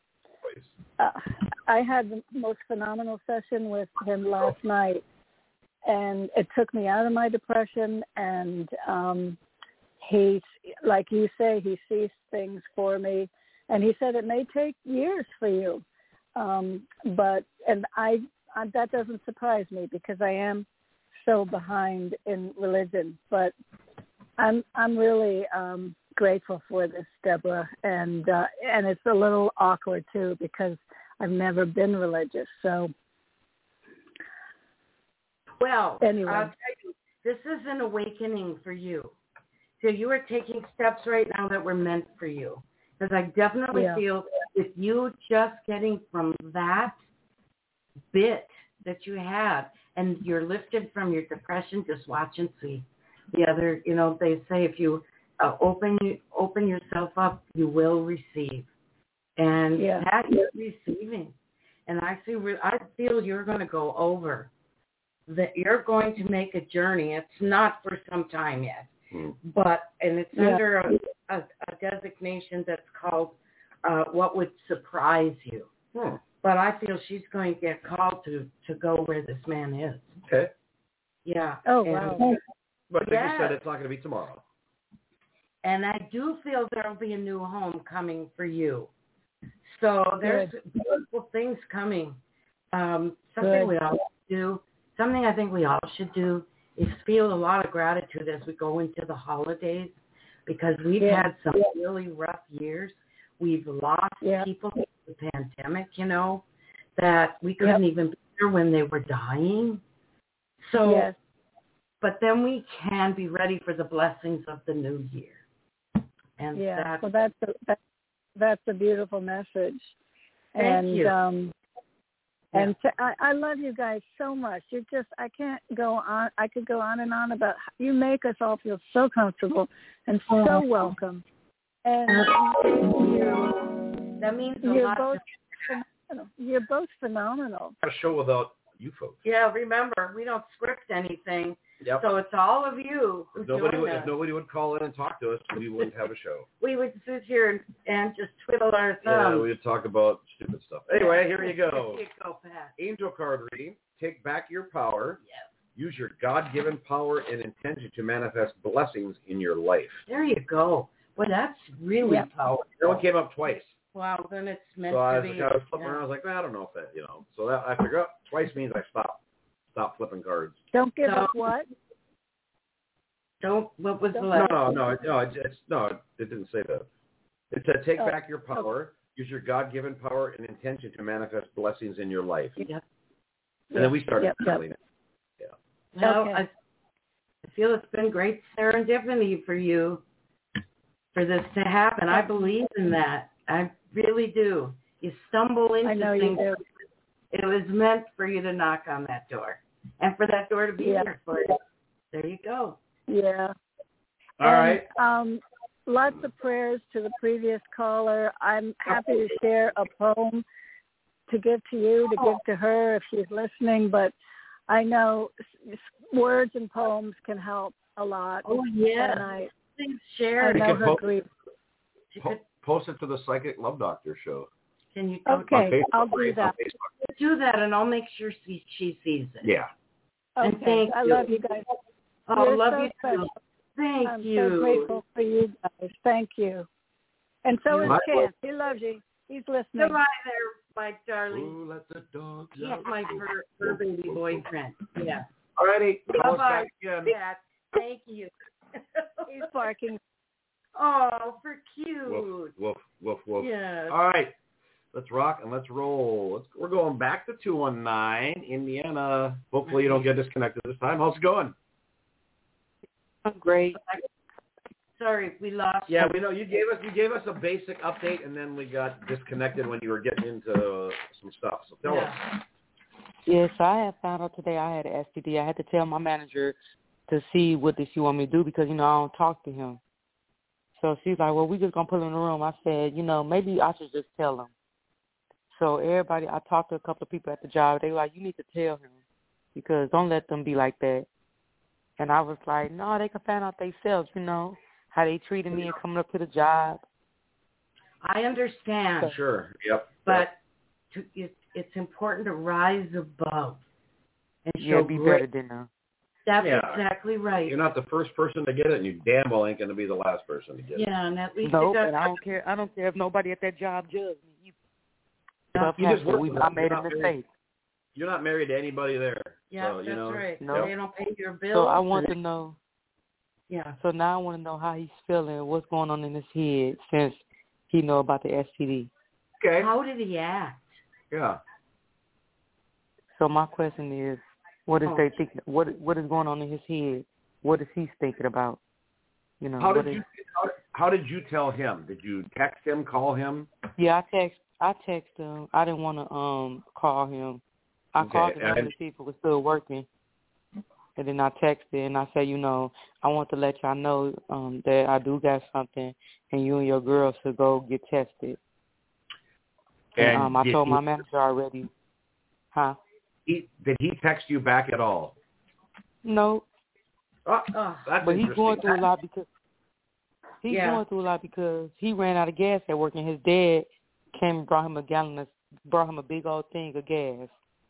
I had the most phenomenal session with him last night, and it took me out of my depression. And he, like you say, he sees things for me, and he said it may take years for you, but that doesn't surprise me because I am so behind in religion. But I'm really grateful for this, Deborah, and it's a little awkward too because I've never been religious. So, well, anyway, I'll tell you, this is an awakening for you. So you are taking steps right now that were meant for you. Because I definitely feel with you just getting from that bit that you had, and you're lifted from your depression, just watch and see. The other, they say if you open yourself up, you will receive. And that you're receiving. And I feel you're going to go over. That you're going to make a journey. It's not for some time yet. And it's under a designation that's called what would surprise you. But I feel she's going to get called to go where this man is. Okay. Yeah. Oh, wow. But like you said, it's not going to be tomorrow. And I do feel there will be a new home coming for you. So there's beautiful things coming. Something we all do. Something I think we all should do is feel a lot of gratitude as we go into the holidays because we've had some really rough years. We've lost people in the pandemic, that we couldn't even be here when they were dying. So, but then we can be ready for the blessings of the new year. And that's a beautiful message. Thank you. And I love you guys so much. I can't go on. I could go on and on about you make us all feel so comfortable and so welcome. And that means you're both phenomenal. A show without you folks. Yeah, remember, we don't script anything. Yep. So it's all of you. If nobody would call in and talk to us, we wouldn't have a show. We would sit here and just twiddle our thumbs. Yeah, we would talk about stupid stuff. Anyway, here you go. Here you go, Pat. Angel card reading. Take back your power. Yes. Use your God-given power and intention to manifest blessings in your life. There you go. Well, that's really powerful. That one came up twice. Wow, then it's meant to be. So I was flipping around. I was like, I don't know if that, So that I figured out twice means I stop flipping cards. Don't give up what? What was the last? No, it didn't say that. It said take back your power, use your God-given power and intention to manifest blessings in your life. Yep. And then we started telling it. Yeah. Well, I feel it's been great serendipity for you for this to happen. I believe in that. I really do. You stumble into things. You do. It was meant for you to knock on that door and for that door to be here for you. There you go. Yeah. All right. Lots of prayers to the previous caller. I'm happy to share a poem to give to you, to give to her if she's listening, but I know words and poems can help a lot. Oh, yeah. And Please share. I know her grief. Post it to the Psychic Love Doctor show. Can you? Okay, I'll do that. Do that, and I'll make sure she sees it. Yeah. And Okay, thank I you. love you guys. Oh, You're love so you too. special. Thank you. I'm so grateful for you guys. Thank you. And so is Chance. He loves you. He's listening. Goodbye there, my darling. Ooh, let the dogs He's out. my fur baby boyfriend. Yeah. All righty. Bye-bye. Again. Yeah, thank you. He's barking. Oh, for cute. Woof, woof, woof, woof. Yeah. All right. Let's rock and let's roll. We're going back to 219, Indiana. Hopefully you don't get disconnected this time. How's it going? I'm great. Sorry, we lost. Yeah, we know you gave us a basic update, and then we got disconnected when you were getting into some stuff. So tell us. Yes, I had found out today I had an STD. I had to tell my manager to see what did she want me to do because, I don't talk to him. So she's like, well, we just going to put him in the room. I said, maybe I should just tell him. So everybody, I talked to a couple of people at the job. They were like, you need to tell him because don't let them be like that. And I was like, no, they can find out themselves, how they treated me and coming up to the job. I understand. Sure. Yep. But it's important to rise above and show be great. better than them. That's exactly right. You're not the first person to get it, and you damn well ain't going to be the last person to get it. Yeah, and at least nope, and I don't care. I don't care if nobody at that job judges me. You just work. I made a mistake. You're not married to anybody there. Yeah, so, that's right. No. They don't pay your bills. So I want to know. Yeah. So now I want to know how he's feeling, what's going on in his head since he know about the STD. Okay. How did he act? Yeah. Oh. So my question is, what is they think? What is going on in his head? What is he thinking about? How did you tell him? Did you text him? Call him? Yeah, I texted him. I didn't want to call him. I called him to see if it was still working. And then I texted and I said, I want to let y'all know that I do got something and you and your girls should go get tested. And I told my manager already. Huh? Did he text you back at all? No. That's but he's going through a lot because he ran out of gas at work and his dad came and brought him a big old thing of gas.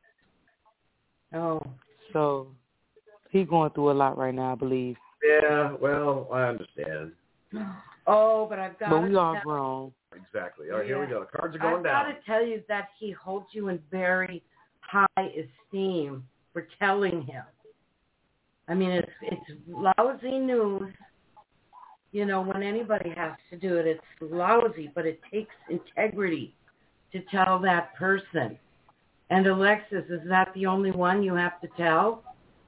Oh. So he's going through a lot right now, I believe. Yeah, well, I understand. Oh, but I've got But we all grown. Exactly. All right, here we go. The cards are going down. I've got to tell you that he holds you in very high esteem for telling him. I mean, it's lousy news. When anybody has to do it, it's lousy, but it takes integrity to tell that person. And Alexis, is that the only one you have to tell?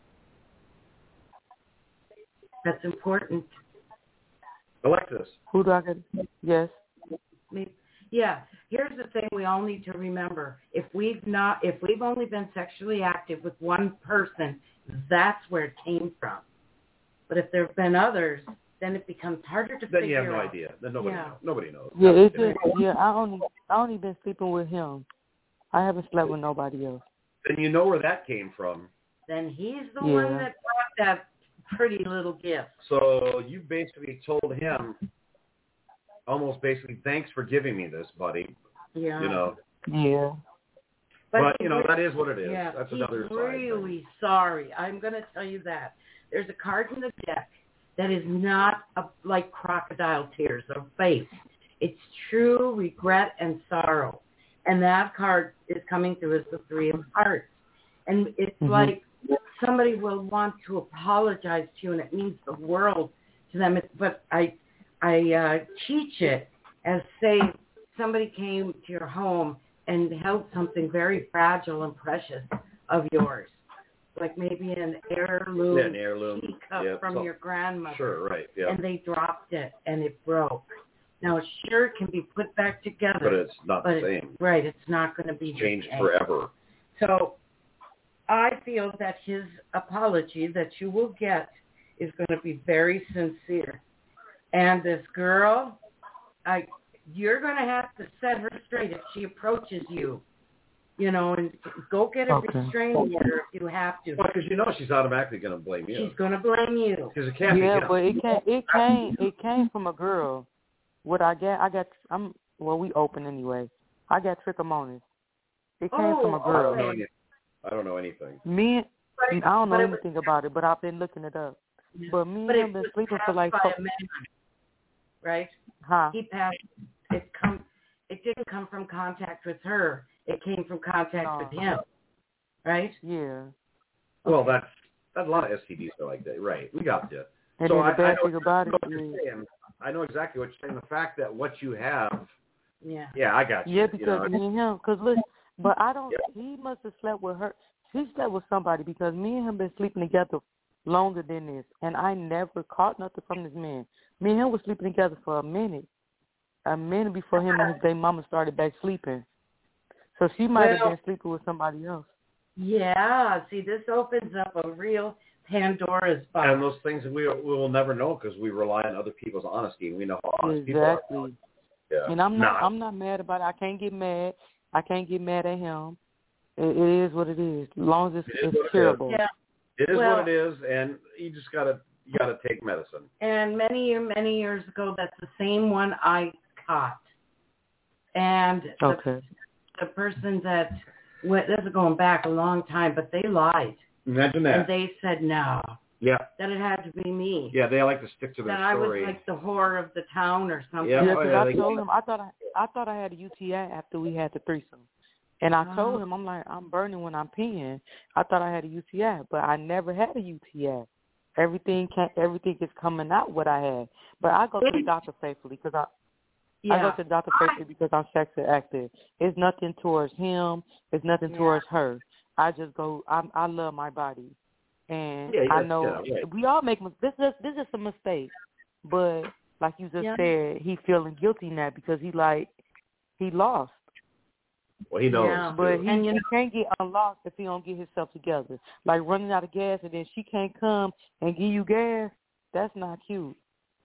That's important. Alexis. Who do I get? Yes. Yeah. Here's the thing we all need to remember. If we've only been sexually active with one person, that's where it came from. But if there have been others, then it becomes harder to figure out. Then you have no idea. Then nobody knows. Yeah, I only been sleeping with him. I haven't slept with nobody else. Then you know where that came from. Then he's the one that brought that pretty little gift. So you basically told him, almost basically, thanks for giving me this, buddy. Yeah. Yeah. But that is what it is. Yeah, That's he's another side. Really sorry. I'm going to tell you that. There's a card in the deck that is not like crocodile tears or faith. It's true regret and sorrow. And that card is coming through as the Three of Hearts. And it's like somebody will want to apologize to you, and it means the world to them. But I teach it as, say, somebody came to your home and held something very fragile and precious of yours, like maybe an heirloom teacup from your grandmother. Sure, right. Yeah. And they dropped it, and it broke. Now, sure, it can be put back together. But it's not the same. Right, it's not going to be changed the same. forever. So I feel that his apology that you will get is going to be very sincere. And this girl, you're going to have to set her straight if she approaches you, and go get a restraining order if you have to. Well, because she's automatically going to blame you. She's going to blame you. Because it can't be. Yeah, but it came from a girl. What we open anyway. I got trichomonas. It came from a girl. Okay. I don't know anything. I don't know anything about it, but I've been looking it up. But me and him been sleeping for like... by a man, right? Huh? He passed. It didn't come from contact with her. It came from contact with him, right? Yeah. Well, that's a lot of STDs are like that, right? We got you. And so then the bad I thing about it is, I know exactly what you're saying. The fact that what you have, yeah, I got you. Yeah, because me and him, because look, but I don't. Yeah. He must have slept with her. He slept with somebody because me and him been sleeping together longer than this, and I never caught nothing from this man. Me and him was sleeping together for a minute before him and his baby mama started back sleeping. So she might have been sleeping with somebody else. Yeah, see, this opens up a real Pandora's box. And those things we will never know because we rely on other people's honesty, and we know how honest people are. Exactly. Yeah. And I'm not mad about it. I can't get mad. I can't get mad at him. It is what it is. As long as it's curable. Yeah. It is what it is, and you just gotta take medicine. And many years ago, that's the same one I caught. And the person that this is going back a long time, but they lied. Imagine that. And they said no. Yeah. That it had to be me. Yeah, they like to stick to their that story. I was like the whore of the town or something. Yeah, because I told him I thought I had a UTI after we had the threesome. And I told him, I'm like, I'm burning when I'm peeing. I thought I had a UTI, but I never had a UTI. Everything is coming out what I had. But I go to the doctor faithfully because I go to the doctor faithfully because I'm sexually active. It's nothing towards him. It's nothing towards her. I just go. I love my body, and I know we all make this is a mistake. But like you just said, he feeling guilty now because he lost. Well, he knows. Yeah. But he can't get unlocked if he don't get himself together. Like running out of gas and then she can't come and give you gas, that's not cute.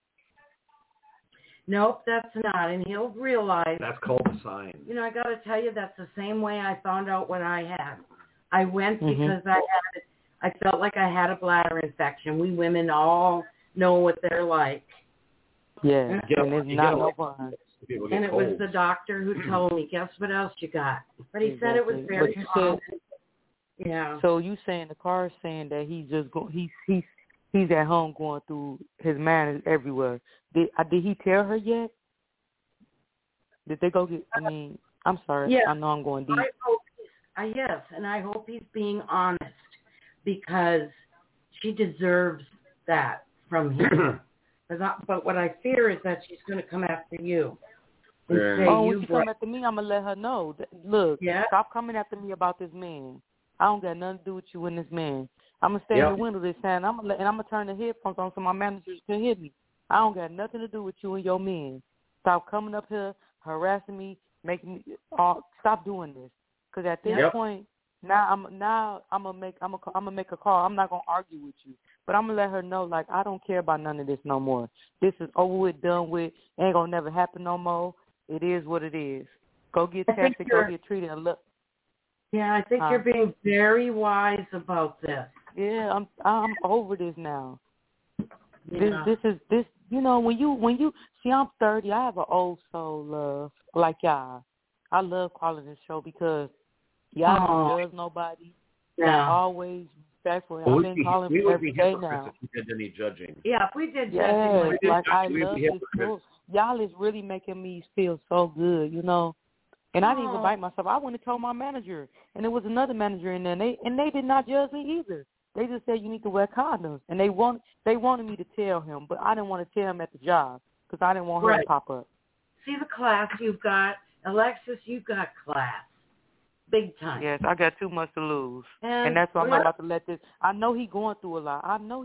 Nope, that's not. And he'll realize. That's called a sign. I got to tell you, that's the same way I found out what I had. I went because I felt like I had a bladder infection. We women all know what they're like. Yeah, and it's not no fun. And it was the doctor who told me, guess what else you got? But he said it was very common. Yeah. So you saying the car is saying that he's just he's at home going through his manners everywhere. Did he tell her yet? Did they go get? I mean, I'm sorry. Yeah. I know I'm going deep. I hope yes, and I hope he's being honest because she deserves that from him. But what I fear is that she's going to come after you. And say, when she come after me, I'm going to let her know. Look, stop coming after me about this man. I don't got nothing to do with you and this man. I'm going to stay in the window this time, and I'm going to turn the headphones on so my managers can hear me. I don't got nothing to do with you and your men. Stop coming up here, harassing me, making me stop doing this. Because at this point, now I'm gonna make a call. I'm not gonna argue with you, but I'm gonna let her know like I don't care about none of this no more. This is over with, done with. Ain't gonna never happen no more. It is what it is. Go get tested. Go get treated. And look. Yeah, I think you're being very wise about this. Yeah, I'm over this now. Yeah. This is when you see I'm 30. I have an old soul love like y'all. I love calling this show because. Y'all don't judge nobody. Yeah. Always respectful. I've been calling for every day now. If we did any judging. Yeah, if we did judging. Like I love this show. Y'all is really making me feel so good, And I didn't even bite myself. I went and told my manager, and there was another manager in there, and they did not judge me either. They just said you need to wear condoms, and they wanted me to tell him, but I didn't want to tell him at the job because I didn't want her to pop up. See the class you've got, Alexis. You've got class. Big time. Yes, I got too much to lose. And that's why I'm not about to let this. I know he's going through a lot.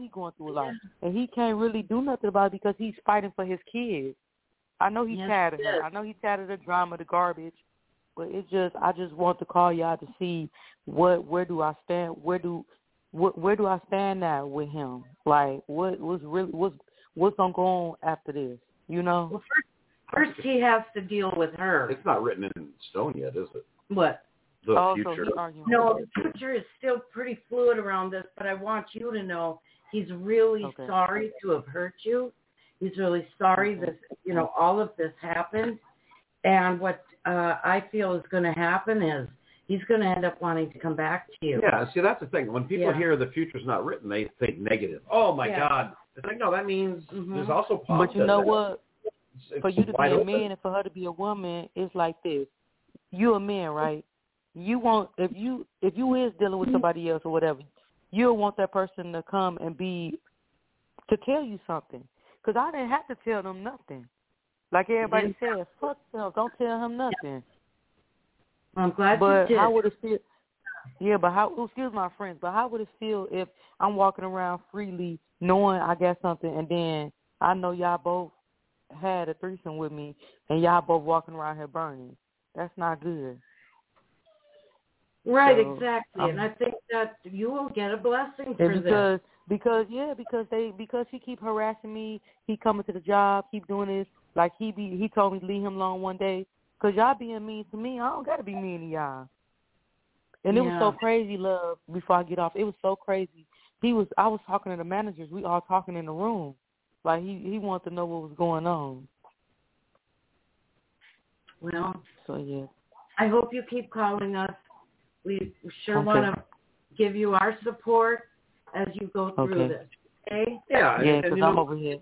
And he can't really do nothing about it because he's fighting for his kids. I know he's tired of her. I know he's tired of the drama, the garbage. But I just want to call y'all to see where do I stand? Where do I stand now with him? Like what's gonna go on after this? Well, first he has to deal with her. It's not written in stone yet, is it? What? The future. No, the future is still pretty fluid around this, but I want you to know he's really sorry to have hurt you. He's really sorry that, all of this happened. And what I feel is going to happen is he's going to end up wanting to come back to you. Yeah, see, that's the thing. When people hear the future's not written, they think negative. Oh, my God. It's like, no, that means there's also positive. But you know what? It's for you to be a open. man and for her to be a woman, it's like this. You a man, right? You want if you is dealing with somebody else or whatever, you'll want that person to come and to tell you something. Because I didn't have to tell them nothing. Like everybody says, fuck them, don't tell him nothing. I'm glad but you did. How would it feel? Yeah, but excuse my friends, but how would it feel if I'm walking around freely knowing I got something and then I know y'all both had a threesome with me and y'all both walking around here burning? That's not good. Right, so, exactly. And I think that you will get a blessing for this. Because he keep harassing me, he coming to the job, keep doing this. Like he told me to leave him alone one day. Because y'all being mean to me, I don't got to be mean to y'all. And it was so crazy, love, before I get off. It was so crazy. I was talking to the managers. We all talking in the room. Like, he wanted to know what was going on. Well, so yeah. I hope you keep calling us. We sure want to give you our support as you go through this. Okay? Yeah, because I'm over here.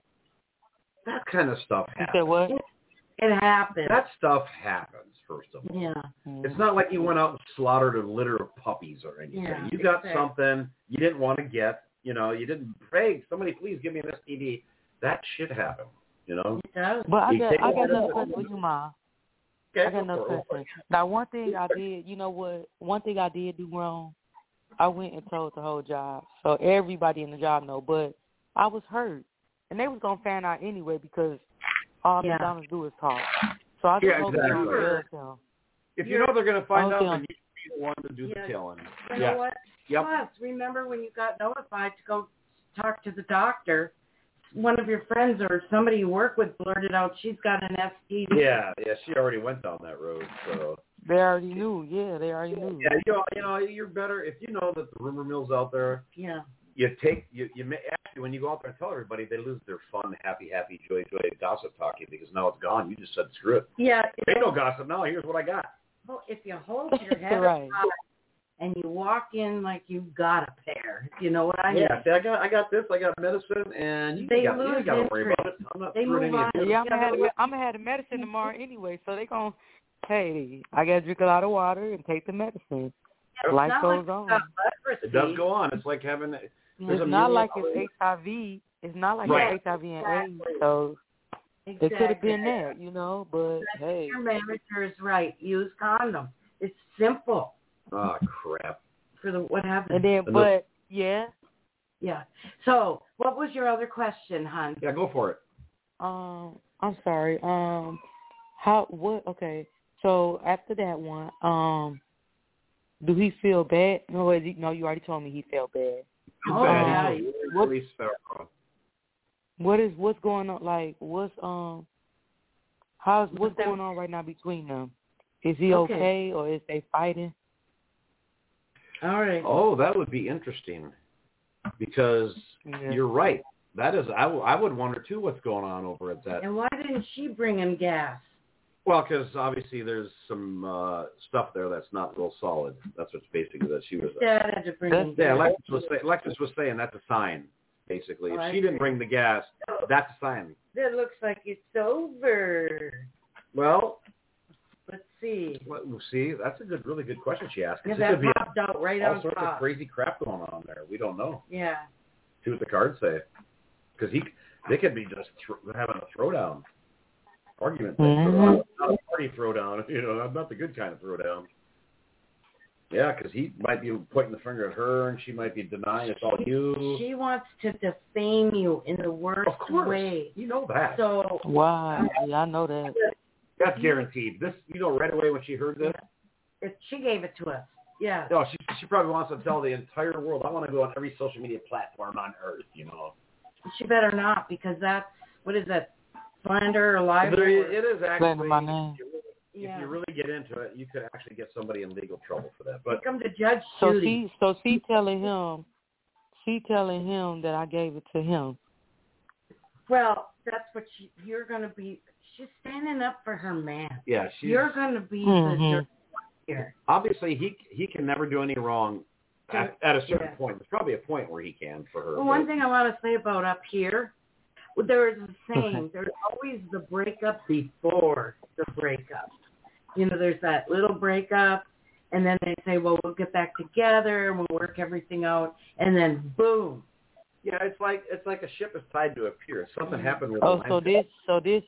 That kind of stuff happens. You said what? It happens. That stuff happens, first of all. Yeah. It's not like you went out and slaughtered a litter of puppies or anything. Yeah, you got something you didn't want to get. You didn't pray, somebody please give me an STD. That shit happened, It does. But I got another question for you, Ma. Okay, I got another question. Now, one thing I did, you know what? One thing I did do wrong, I went and told the whole job. So everybody in the job know, but I was hurt. And they was going to find out anyway because all McDonald's do is talk. So I just hope them. If you know they're going to find out, then you should be the one to do the killing. You know what? Yep. Plus, remember when you got notified to go talk to the doctor, one of your friends or somebody you work with blurted out she's got an STD. Yeah, she already went down that road. So they already knew. Yeah, they already knew. Yeah, you're better if you know that the rumor mill's out there. Yeah. You actually when you go out there and tell everybody, they lose their fun, happy, joy, gossip talking because now it's gone. You just said screw it. Yeah. Ain't no gossip now. Here's what I got. Well, if you hold your head right. up and you walk in like you've got a pair, you know what I mean? Yeah, see, I got this. I got medicine, and you got to worry about it. I'm not screwing any of Yeah, I'm gonna have the medicine tomorrow anyway, so they gonna. Hey, I gotta drink a lot of water and take the medicine. Life goes on. It does go on. It's like having. It's not like it's HIV. It's not like it's HIV and AIDS. So it could have been that, But hey, your manager is right. Use condom. It's simple. Oh crap! For what happened? And then, but yeah. So, what was your other question, hon? Yeah, go for it. I'm sorry. Okay. So after that one, do he feel bad? No, you already told me he felt bad. What's going on? Like, what's going on right now between them? Is he okay or is they fighting? All right. Oh, that would be interesting because you're right. That is, I would wonder too what's going on over at that. And why didn't she bring him gas? Well, because obviously there's some stuff there that's not real solid. That's what's basically that she was. Dad had to bring him gas. Alexis was saying that's a sign. Basically, if she didn't bring the gas, that's a sign. That looks like it's over. Well, let's see. See, that's a really good question she asked. Yeah, that popped out right on top. All sorts of crazy crap going on there. We don't know. Yeah. See what the cards say. Because they could be just having a throwdown. Argument. Not a party throwdown. Not the good kind of throwdown. Yeah, because he might be pointing the finger at her, and she might be denying it's all you. She wants to defame you in the worst way. You know that. So why? Yeah, I know that. That's guaranteed. This, right away when she heard this. She gave it to us. Yeah. No, she probably wants to tell the entire world. I want to go on every social media platform on earth. She better not, because that's what is that? Slander or libel? It is actually. My name. If you really get into it, you could actually get somebody in legal trouble for that. But come to Judge Judy. So she telling him that I gave it to him. Well, that's what you're going to be. She's standing up for her man. Yeah, you're going to be the here. Obviously, he can never do any wrong at a certain point. There's probably a point where he can for her. Well, one thing I want to say about up here, there is a saying, there's always the breakup before the breakup. You know, there's that little breakup, and then they say, well, we'll get back together, and we'll work everything out, and then boom. Yeah, it's like a ship is tied to a pier. Something happened with this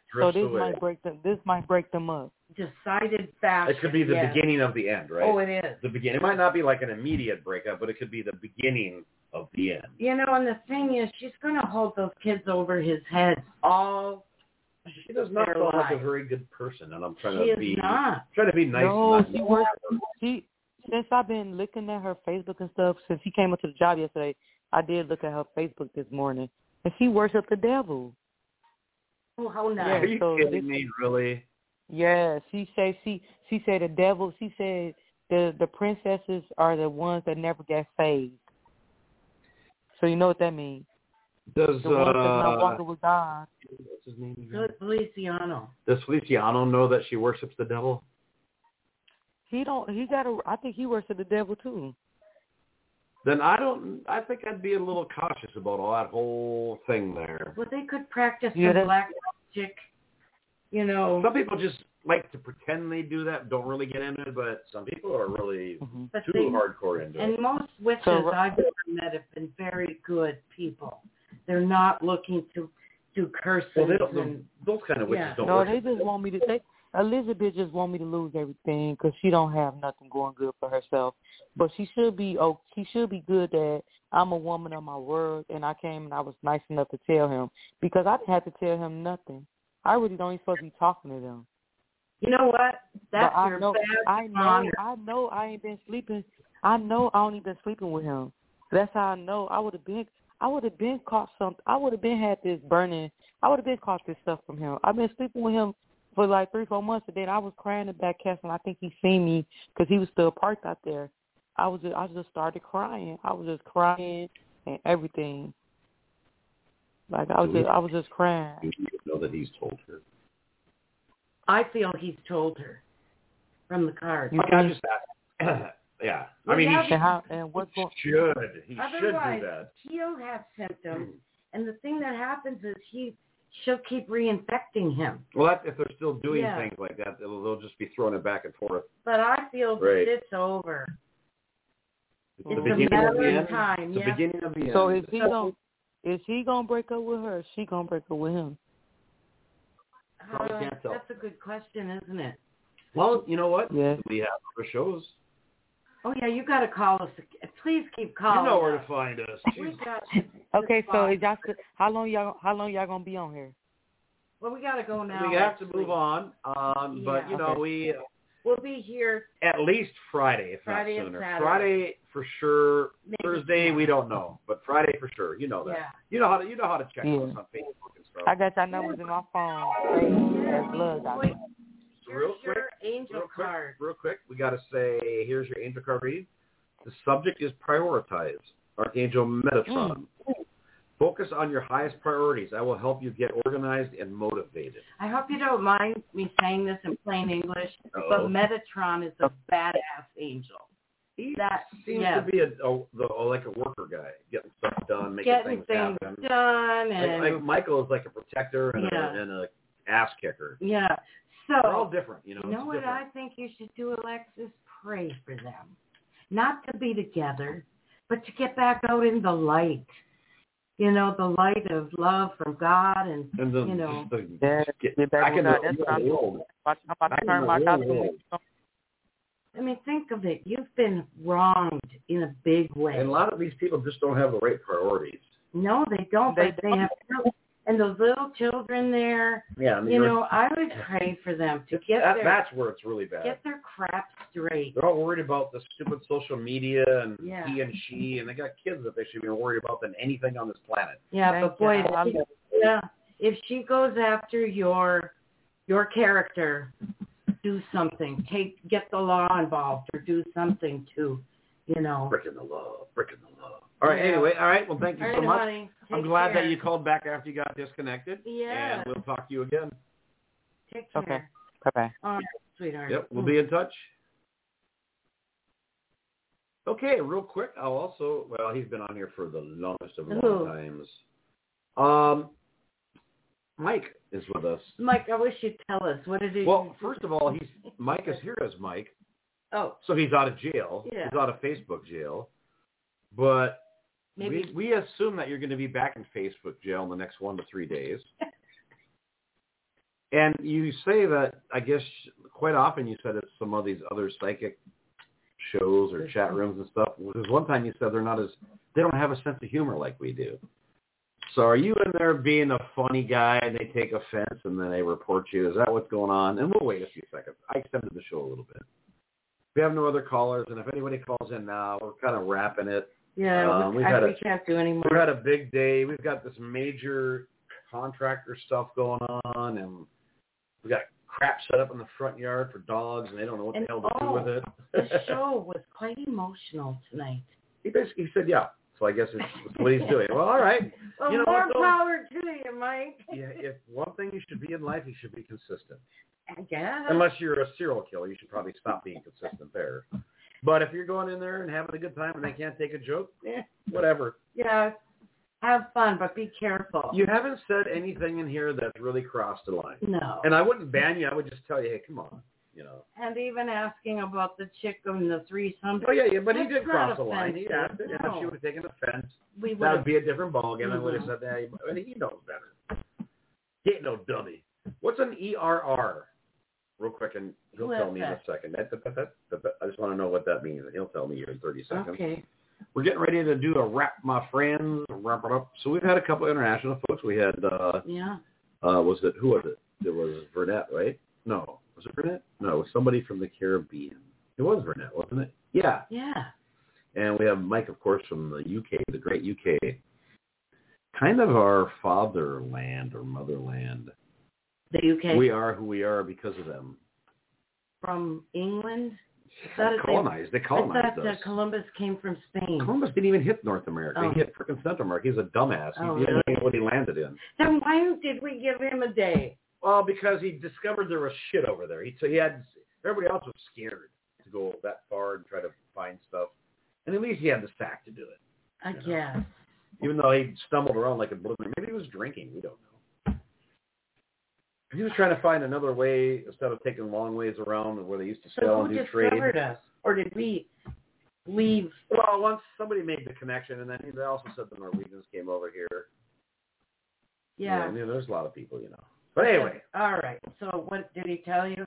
might break them up. Decided fashion. It could be the beginning of the end, right? Oh, it is. The beginning. It might not be like an immediate breakup, but it could be the beginning of the end. You know, and the thing is, she's going to hold those kids over his head all. She does not sound like a very good person, and I'm trying to be nice. No, since I've been looking at her Facebook and stuff, since he came up to the job yesterday, I did look at her Facebook this morning, and she worshipped the devil. Oh, how nice! Yeah, are you kidding me? Really? Yeah, she said the devil. She said the princesses are the ones that never get saved. So you know what that means. Does the ones that's not walking with God. What's his name? Feliciano. Does Feliciano know that she worships the devil? He don't. I think he worships the devil too. Then I think I'd be a little cautious about all that whole thing there. Well, they could practice the black magic. You know, some people just like to pretend they do that, don't really get into it, but some people are really too hardcore into it. And most witches I've ever met have been very good people. They're not looking to do curses. Well, those kind of witches don't work. No, they just want me to. Elizabeth just want me to lose everything because she don't have nothing going good for herself. But she should be good that I'm a woman of my word, and I came and I was nice enough to tell him because I didn't have to tell him nothing. I really don't even supposed to be talking to them. You know what? That's your bad honor. I know I ain't been sleeping. I know I only been sleeping with him. That's how I know I would have been caught something. I would have been had this burning. I would have been caught this stuff from him. I've been sleeping with him for like 3-4 months, and then I was crying in back castle. I think he seen me because he was still parked out there. I just started crying. I was just crying and everything. Like I was just crying. You know that he's told her. I feel he's told her from the card. I just yeah. I mean, he should do that. He'll have symptoms, and the thing that happens is she'll keep reinfecting him. Well, if they're still doing things like that, they'll just be throwing it back and forth. But I feel that it's over. It's a matter of time. The beginning of the end. So is he gonna break up with her? Or is she gonna break up with him? That's a good question, isn't it? Well, you know what? Yeah. We have other shows. Oh yeah, you got to call us. Please keep calling. You know where to find us. Okay, so is how long y'all gonna be on here? Well, we got to go now. We have to move on. But you know we'll be here at least Friday, if not sooner. Friday for sure. Maybe Thursday we don't know, but Friday for sure. You know that. Yeah. You know how to check us on Facebook and stuff. I got your numbers in my phone. Blood doctor. Real quick, we got to say, here's your angel card read. The subject is prioritize. Archangel Metatron. Focus on your highest priorities. I will help you get organized and motivated. I hope you don't mind me saying this in plain English, but Metatron is a badass angel. He seems to be like a worker guy, getting stuff done, making things happen. Done, and like Michael is like a protector and a ass kicker. Yeah. So, they're all different, you know. You know what I think you should do, Alexis? Pray for them. Not to be together, but to get back out in the light. You know, the light of love from God and you know. Get back in the world. I mean, think of it. You've been wronged in a big way. And a lot of these people just don't have the right priorities. No, they don't. They have. And those little children there, I mean, you know, I would pray for them to get that's where it's really bad. Get their crap straight. They're all worried about the stupid social media and he and she, and they got kids that they should be more worried about than anything on this planet. Yeah, but boy, if she goes after your character, do something. Get the law involved or do something to, you know. Breaking the law. All right. Anyway, all right. Well, thank you so much. Honey, I'm glad that you called back after you got disconnected. Yeah. And we'll talk to you again. Take care. Okay. Bye-bye. All right, sweetheart. Yep. We'll be in touch. Okay. Real quick. He's been on here for the longest of long times. Mike is with us. Mike, I wish you'd tell us. What did he Well, first of all, Mike is here as Mike. Oh. So he's out of jail. Yeah. He's out of Facebook jail. But maybe we assume that you're going to be back in Facebook jail in the next 1 to 3 days. And you say that, I guess, quite often you said it's some of these other psychic shows or chat rooms and stuff. Because one time you said they don't have a sense of humor like we do. So are you in there being a funny guy and they take offense and then they report you? Is that what's going on? And we'll wait a few seconds. I extended the show a little bit. We have no other callers, and if anybody calls in now, we're kind of wrapping it. Yeah, we can't do anymore. We've had a big day. We've got this major contractor stuff going on, and we got crap set up in the front yard for dogs, and they don't know what the hell to do with it. The show was quite emotional tonight. He said, yeah. So I guess it's what he's doing. Well, all right. Well, more power to you, Mike. Yeah, if one thing you should be in life, you should be consistent. I guess. Unless you're a serial killer, you should probably stop being consistent there. But if you're going in there and having a good time and they can't take a joke, whatever. Yeah, have fun, but be careful. You haven't said anything in here that's really crossed the line. No. And I wouldn't ban you. I would just tell you, hey, come on. And even asking about the chick and the threesome. Oh, yeah, but he did cross the line. He asked it, no. and if she would have taken offense, that would be a different ballgame. I would have said that. And he knows better. He ain't no dummy. What's an ERR? Real quick, and he'll tell me in a second. I just want to know what that means, and he'll tell me here in 30 seconds. Okay. We're getting ready to do a wrap, my friends. Wrap it up. So we've had a couple of international folks. We had, who was it? It was Burnett, right? No. Was it Burnett? No, it was somebody from the Caribbean. It was Burnett, wasn't it? Yeah. Yeah. And we have Mike, of course, from the UK, the great UK. Kind of our fatherland or motherland. The UK? We are who we are because of them. From England? They colonized I thought us. that Columbus came from Spain. Columbus didn't even hit North America. He hit frickin' Central America. He's a dumbass. He didn't know what he landed in. Then why did we give him a day? Well, because he discovered there was shit over there. Everybody else was scared to go that far and try to find stuff. And at least he had the sack to do it. I guess. Even though he stumbled around like a balloon. Maybe he was drinking. We don't know. He was trying to find another way instead of taking long ways around where they used to sell and do trade. So who discovered us? Or did we leave? Well, once somebody made the connection, and then they also said the Norwegians came over here. Yeah. There's a lot of people, But anyway. All right. So what did he tell you?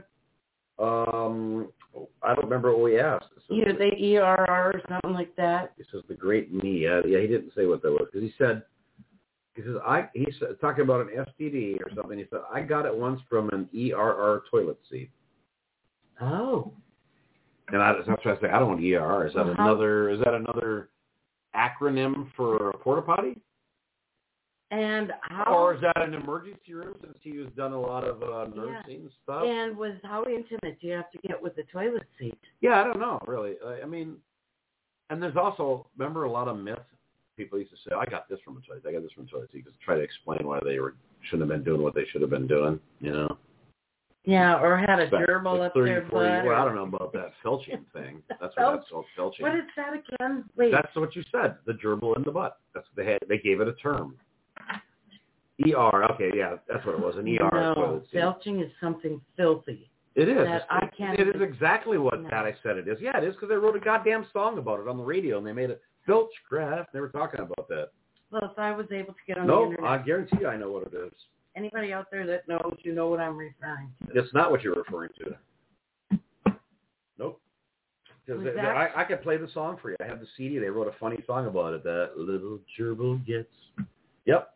I don't remember what we asked. Either the ERR or something like that. He says the great me. Yeah, he didn't say what that was because he said talking about an STD or something. He said I got it once from an ERR toilet seat. Oh. And that's what I say. I don't want ERR. Is that another acronym for a porta potty? And or is that an emergency room since he's done a lot of nursing stuff? And how intimate do you have to get with the toilet seat? Yeah, I don't know, really. I mean, and there's also, remember a lot of myths? People used to say, I got this from a toilet. I got this from a toilet seat. Just try to explain why they shouldn't have been doing what they should have been doing, Yeah, or had a gerbil up their butt. Well, I don't know about that felching thing. That's what that's called, felching. What is that again? Wait. That's what you said, the gerbil in the butt. That's what they gave it a term. ER, okay, yeah, that's what it was, an ER. No, belching is something filthy. It is. It is exactly what that I said it is. Yeah, it is because they wrote a goddamn song about it on the radio, and they made it Filchcraft. They were talking about that. Well, if I was able to get on the internet. No, I guarantee you I know what it is. Anybody out there that knows, you know what I'm referring to. It's not what you're referring to. Nope. Because I could play the song for you. I have the CD. They wrote a funny song about it. That little gerbil gets. Yep.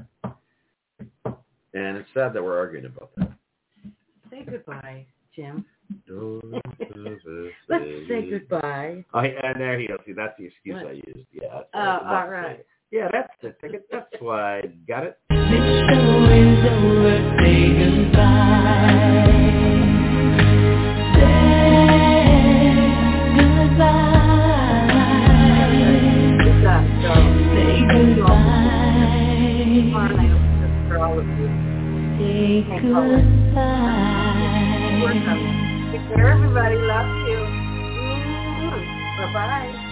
And it's sad that we're arguing about that. Say goodbye, Jim. Let's say goodbye. And there you go. See, that's the excuse I used. Yeah. All right. Yeah, that's the ticket. That's why I got it. The show is over. Say goodbye. Say goodbye. Good job, side. Take care, everybody. Love you. Bye-bye.